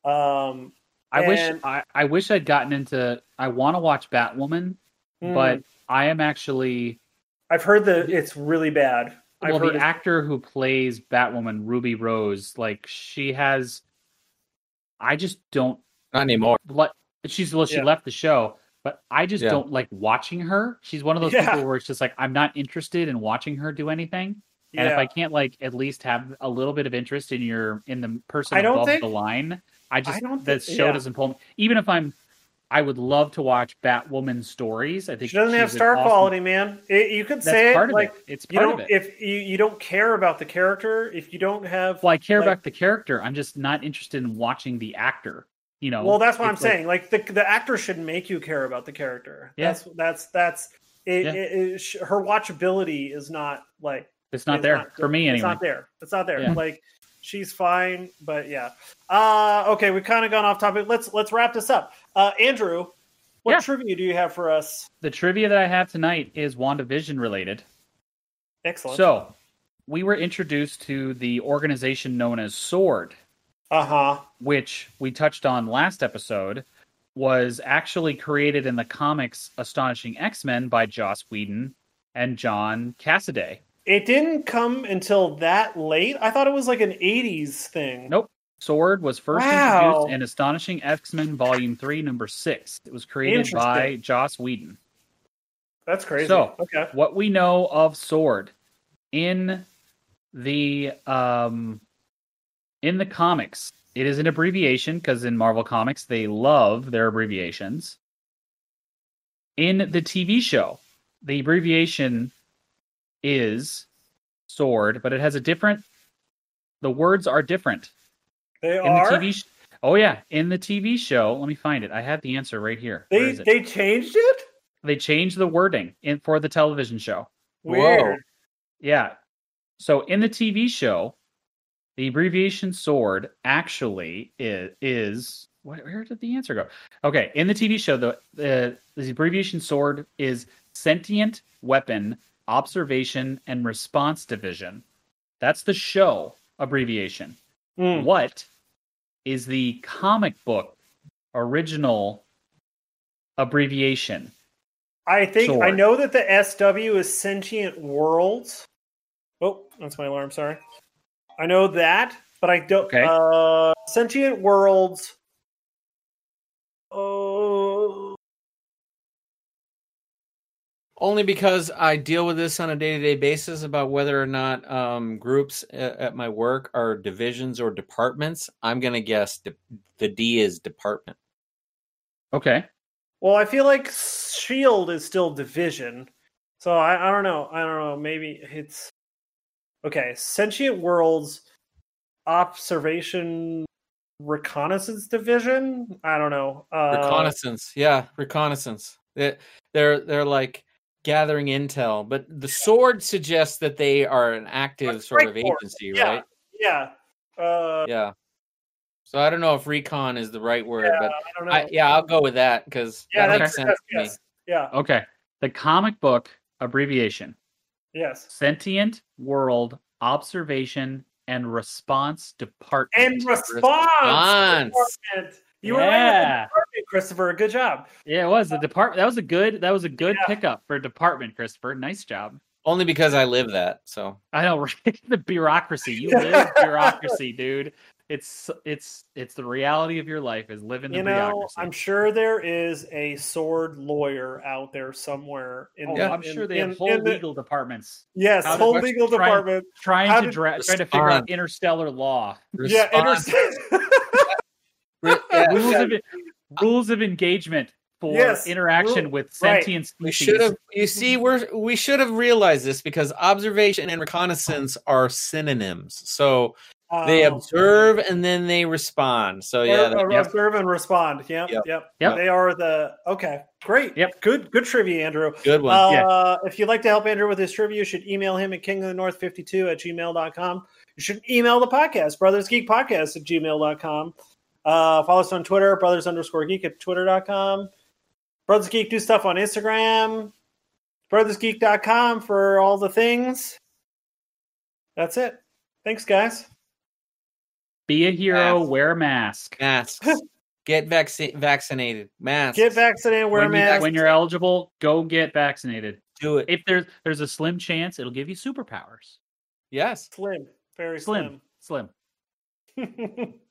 A: Um,
B: I
A: and,
B: wish I, I wish I'd gotten into. I want to watch Batwoman, mm, but I am actually.
A: I've heard that it's really bad.
B: Well,
A: I've heard
B: the actor who plays Batwoman, Ruby Rose, like she has. I just don't.
C: Not anymore.
B: Like she's well, she
A: yeah.
B: left the show, but I just
C: yeah.
B: don't like watching her. She's one of those
A: yeah.
B: people where it's just like I'm not interested in watching her do anything.
A: Yeah.
B: And if I can't like at least have a little bit of interest in your in the person
A: I don't
B: above
A: think,
B: the line. I just
A: I don't
B: the
A: think,
B: show
A: yeah.
B: doesn't pull me. Even if I'm I would love to watch Batwoman stories. I think
A: She doesn't have
B: she's an
A: star
B: awesome-
A: quality, man. It, you could
B: That's
A: say
B: part
A: it
B: of
A: like
B: it. It's
A: you
B: part
A: don't
B: of it.
A: if you, you don't care about the character, if you don't have
B: Well, I care
A: like-
B: about the character. I'm just not interested in watching the actor. You know.
A: Well, that's what I'm
B: It's like-
A: saying. Like the the actor should make you care about the character.
B: Yeah.
A: That's that's that's it,
B: Yeah.
A: it, it, sh- her watchability is not like
B: It's not
A: is
B: there
A: not-
B: for me
A: It's
B: anyway.
A: not there. It's not there.
B: Yeah.
A: Like she's fine, but yeah. Uh okay, we've kind of gone off topic. Let's let's wrap this up. Uh Andrew, what
B: Yeah.
A: trivia do you have for us?
B: The trivia that I have tonight is WandaVision related.
A: Excellent.
B: So, we were introduced to the organization known as SWORD,
A: uh-huh.
B: which we touched on last episode, was actually created in the comics Astonishing X-Men by Joss Whedon and John Cassaday.
A: It didn't come until that late. I thought it was like an eighties thing.
B: Nope. SWORD was first
A: Wow.
B: introduced in Astonishing X-Men Volume three, Number six. It was created by
A: Interesting.
B: Joss Whedon.
A: That's crazy.
B: So,
A: okay.
B: what we know of SWORD in the um, in the comics, it is an abbreviation because in Marvel Comics they love their abbreviations. In the T V show, the abbreviation is SWORD, but it has a different. The words are different.
A: They
B: In
A: are.
B: the T V sh- oh yeah, in the T V show, let me find it. I had the answer right here. Where
A: they
B: is it?
A: they changed it.
B: They changed the wording in for the television show.
A: Weird.
B: Yeah. So in the T V show, the abbreviation SWORD actually is, is where, where did the answer go? Okay, in the T V show, the the, the abbreviation SWORD is Sentient Weapon Observation and Response Division. That's the show abbreviation.
A: Hmm.
B: What is the comic book original abbreviation?
A: I think I
B: Sword.
A: know that the S W is Sentient Worlds. Oh, that's my alarm. Sorry. I know that, but I don't.
B: Okay.
A: Uh, Sentient Worlds. Oh,
C: Only because I deal with this on a day-to-day basis about whether or not um, groups at, at my work are divisions or departments. I'm going to guess de- the D is department.
B: Okay.
A: well, I feel like Shield is still Division, so I, I don't know. I don't know. Maybe it's okay. Sentient Worlds Observation Reconnaissance Division. I don't know. Uh,
C: Reconnaissance. Yeah, reconnaissance. They, they're they're like gathering intel, but the SWORD suggests that they are an active sort of
A: Strike Force.
C: agency,
A: Yeah.
C: right?
A: Yeah. Uh,
C: Yeah. So I don't know if recon is the right word,
A: yeah,
C: but
A: I don't know.
C: I, yeah, I'll go with that because
A: yeah,
C: that
A: that's
C: makes sense
A: that's-
C: to me.
A: yes. Yeah.
B: Okay. The comic book abbreviation
A: Yes.
B: Sentient World Observation and Response Department.
A: And response.
C: Response.
A: Department. You were right
B: Yeah.
A: with the department, Christopher. Good job.
B: Yeah, it was the department. That was a good. That was a good
A: Yeah.
B: pickup for department, Christopher. Nice job.
C: Only because I live that. So
B: I know, right? The bureaucracy. You live bureaucracy, dude. It's it's it's the reality of your life is living the
A: You know,
B: bureaucracy.
A: I'm sure there is a sword lawyer out there somewhere. In
B: Oh,
A: the,
B: I'm
A: in-
B: sure they
A: in-
B: have whole
A: in the-
B: legal departments
A: Yes,
B: How to-
A: whole
B: let's
A: legal
B: try and-
A: department.
B: trying
A: How
B: to
A: did-
B: dra- trying to figure out
C: Respond.
B: interstellar law.
A: Yeah,
C: Response-
A: inter-
C: Re- yeah,
B: rules
C: yeah.
B: of rules of engagement for
A: Yes,
B: interaction
A: rule-
B: with
A: right.
B: sentient
C: We
B: species.
C: should have. You see, we're we should have realized this because observation and reconnaissance are synonyms. So they
A: um,
C: observe and then they respond. So yeah,
A: or-
C: that-
A: or
B: Yep.
A: observe and respond. Yep,
C: Yep.
A: yep,
B: Yep.
A: They are the okay. Great.
B: Yep.
A: Good. Good trivia, Andrew.
C: good one.
A: Uh, If you'd like to help Andrew with his trivia, you should email him at king of the north fifty-two at gmail dot com. You should email the podcast, Brothers Geek Podcast at gmail dot com. Uh, follow us on Twitter, brothers underscore geek at twitter dot com. Brothers Geek do stuff on Instagram. brothers geek dot com for all the things. That's it. Thanks, guys.
B: Be a hero,
C: Mask.
B: wear a mask.
C: Masks. Get vac- vaccinated. Masks.
A: Get vaccinated, wear a
B: when, you,
A: mask.
B: when you're eligible, go get vaccinated.
C: Do it.
B: If there's there's a slim chance, it'll give you superpowers.
C: Yes.
A: Slim. Very
B: Slim, slim.
A: slim.